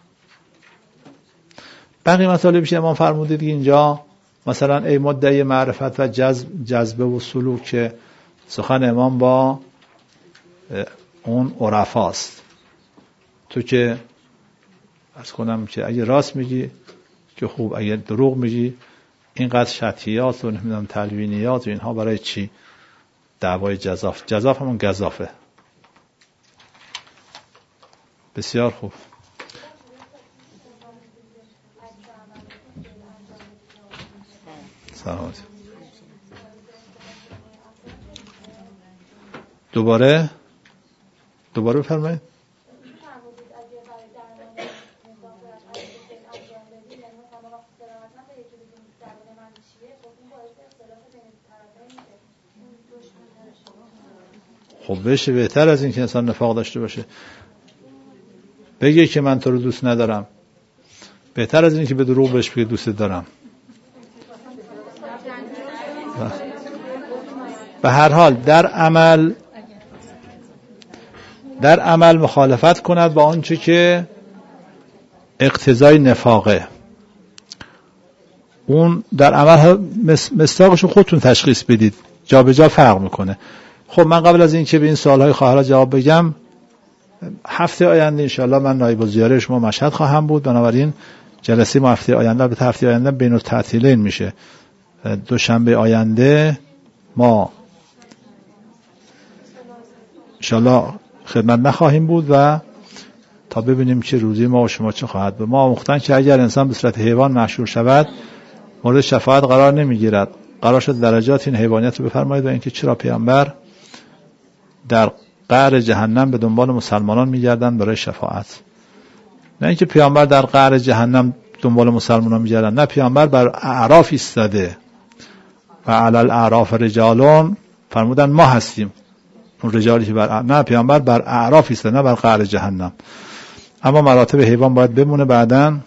بقیه مطالبی که امام فرمودید اینجا، مثلا ای مدعی معرفت و جذب جذبه و سلوک، که سخن امام با اون عرفاست. تو که عرض کنم که اگه راست میگی که خوب، اگه دروغ میگی اینقدر شطحیات و نمیدونم تلوینیات و اینها برای چی؟ دعوای جزاف. جزاف همون گزافه. بسیار خوب. سلامت. دوباره دوباره بفرمایید. خب بشه بهتر از این که انسان نفاق داشته باشه. بگه که من تو رو دوست ندارم، بهتر از این که به دروغ بهش بگه دوست دارم. به هر حال در عمل در عمل مخالفت کند با آنچه که اقتضای نفاقه. اون در عمل مصداقش رو خودتون تشخیص بدید، جا به جا فرق میکنه. خب من قبل از این که به این سوالهای خواهرها جواب بگم، هفته آینده انشاءالله من نایب الزیاره شما مشهد خواهم بود، بنابراین جلسه ما هفته آینده به هفته آینده بین التعطیلین میشه. دوشنبه آینده ما انشاءالله خدمت نخواهیم بود و تا ببینیم چه روزی ما و شما چه خواهد بود. ما آموختن که اگر انسان به صورت حیوان محشور شود مورد شفاعت قرار نمیگیرد. قرار شد درجات این حیوانیت رو بفرمایید و اینکه چرا پیامبر در قعر جهنم به دنبال مسلمانان میگردن برای شفاعت، نه اینکه پیامبر در قعر جهنم دنبال مسلمانان میگردن. نه، پیامبر بر اعراف ایستاده و علی الاعراف رجالون فرمودن ما هستیم اون رجالی که بر نه پیامبر بر اعراف ایستاده، نه بر قعر جهنم. اما مراتب حیوان باید بمونه. بعدن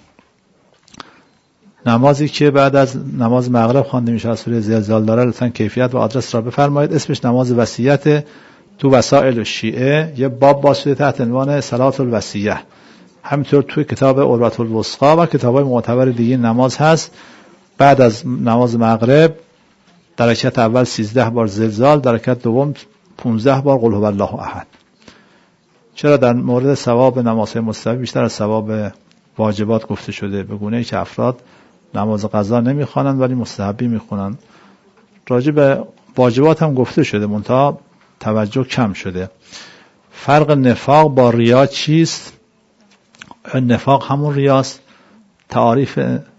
نمازی که بعد از نماز مغرب خوانده میشه از سوره زلزال داره، لطفاً کیفیت و آدرس را بفرمایید. اسمش نماز وصیت. تو وسائل شیعه یه باب باز شده تحت عنوان صلات الوصیه. همینطور توی کتاب عروة الوثقی و کتاب‌های معتبر دیگه نماز هست. بعد از نماز مغرب در رکعت اول سیزده بار زلزال، در رکعت دوم پانزده بار قل هو الله احد. چرا در مورد ثواب نمازهای مستحب بیشتر از ثواب واجبات گفته شده؟ به گونه‌ای که افراد نماز قضا نمیخوانند ولی مستحبی میخونند. راجع به واجبات هم گفته شده، منتها توجه کم شده. فرق نفاق با ریا چیست؟ نفاق همون ریاست. تعریف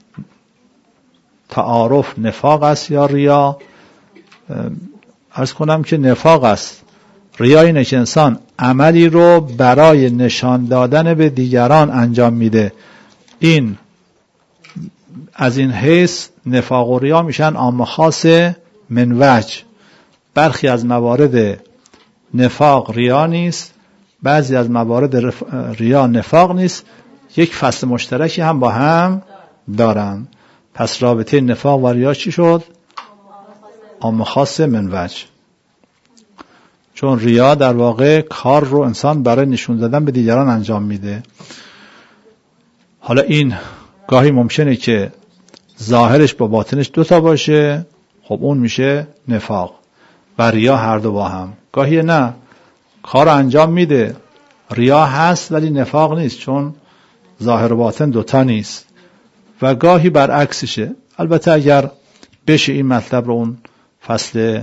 تعارف نفاق است یا ریا؟ عرض کنم که نفاق است. ریا اینه که انسان عملی رو برای نشان دادن به دیگران انجام میده. این از این حیث نفاق و ریا میشن عام خاص من وجه. برخی از موارد نفاق ریا نیست، بعضی از موارد ریا نفاق نیست، یک فصل مشترکی هم با هم دارن. پس رابطه نفاق و ریا چی شد؟ عام خاص من وجه. چون ریا در واقع کار رو انسان برای نشون دادن به دیگران انجام میده. حالا این گاهی ممکنه که ظاهرش با باطنش دوتا باشه، خب اون میشه نفاق، و ریا هر دو با هم. گاهی نه، کار انجام میده، ریا هست ولی نفاق نیست، چون ظاهر و باطن دوتا نیست. و گاهی برعکسشه. البته اگر بشه این مطلب رو اون فصل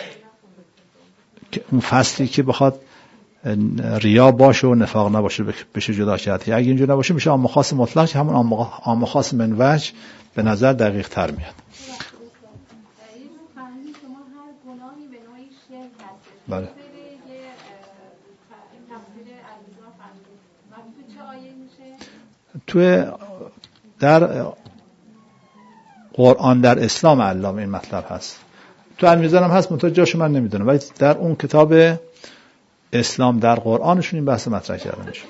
اون فصلی که بخواد ریا باشه و نفاق نباشه بشه جدا کرد. اگه اینجور نباشه میشه عام خاص مطلق، که همون عام خاص من وجه به نظر دقیق تر میاد. بله. تو در قرآن در اسلام علامه این مطلب هست. تو المیزان هم هست، منتها جاشو من نمیدونم، ولی در اون کتاب اسلام در قرآنشون این بحث مطرح کرده میشه.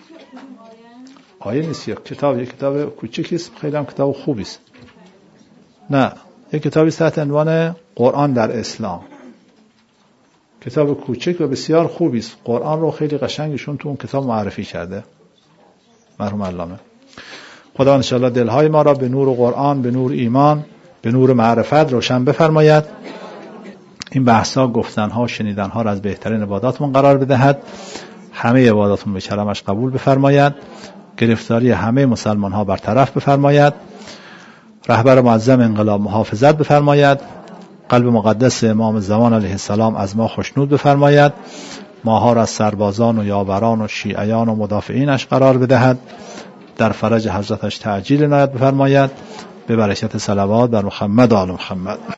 آیه نیست، یک کتاب، یک کتاب کوچیکی است، خیلی هم کتاب خوبی است. نه، یک کتابی است تحت عنوان قرآن در اسلام. کتاب کوچک و بسیار خوبی است. قرآن رو خیلی قشنگشون تو اون کتاب معرفی کرده مرحوم علامه. خدا ان شاء الله دلهای ما را به نور قرآن، به نور ایمان، به نور معرفت روشن بفرماید. این بحثا، گفتنها، شنیدنها را از بهترین عباداتمون قرار بدهد. همه عباداتمون به کرمش قبول بفرماید. گرفتاری همه مسلمان ها برطرف بفرماید. رهبر معظم انقلاب محافظت بفرماید. قلب مقدس امام زمان علیه السلام از ما خوشنود بفرماید. ماها را از سربازان و یاوران و شیعیان و مدافعینش قرار بدهد. در فرج حضرتش تعجیل عنایت بفرماید. به برکت صلوات بر محمد و آل محمد.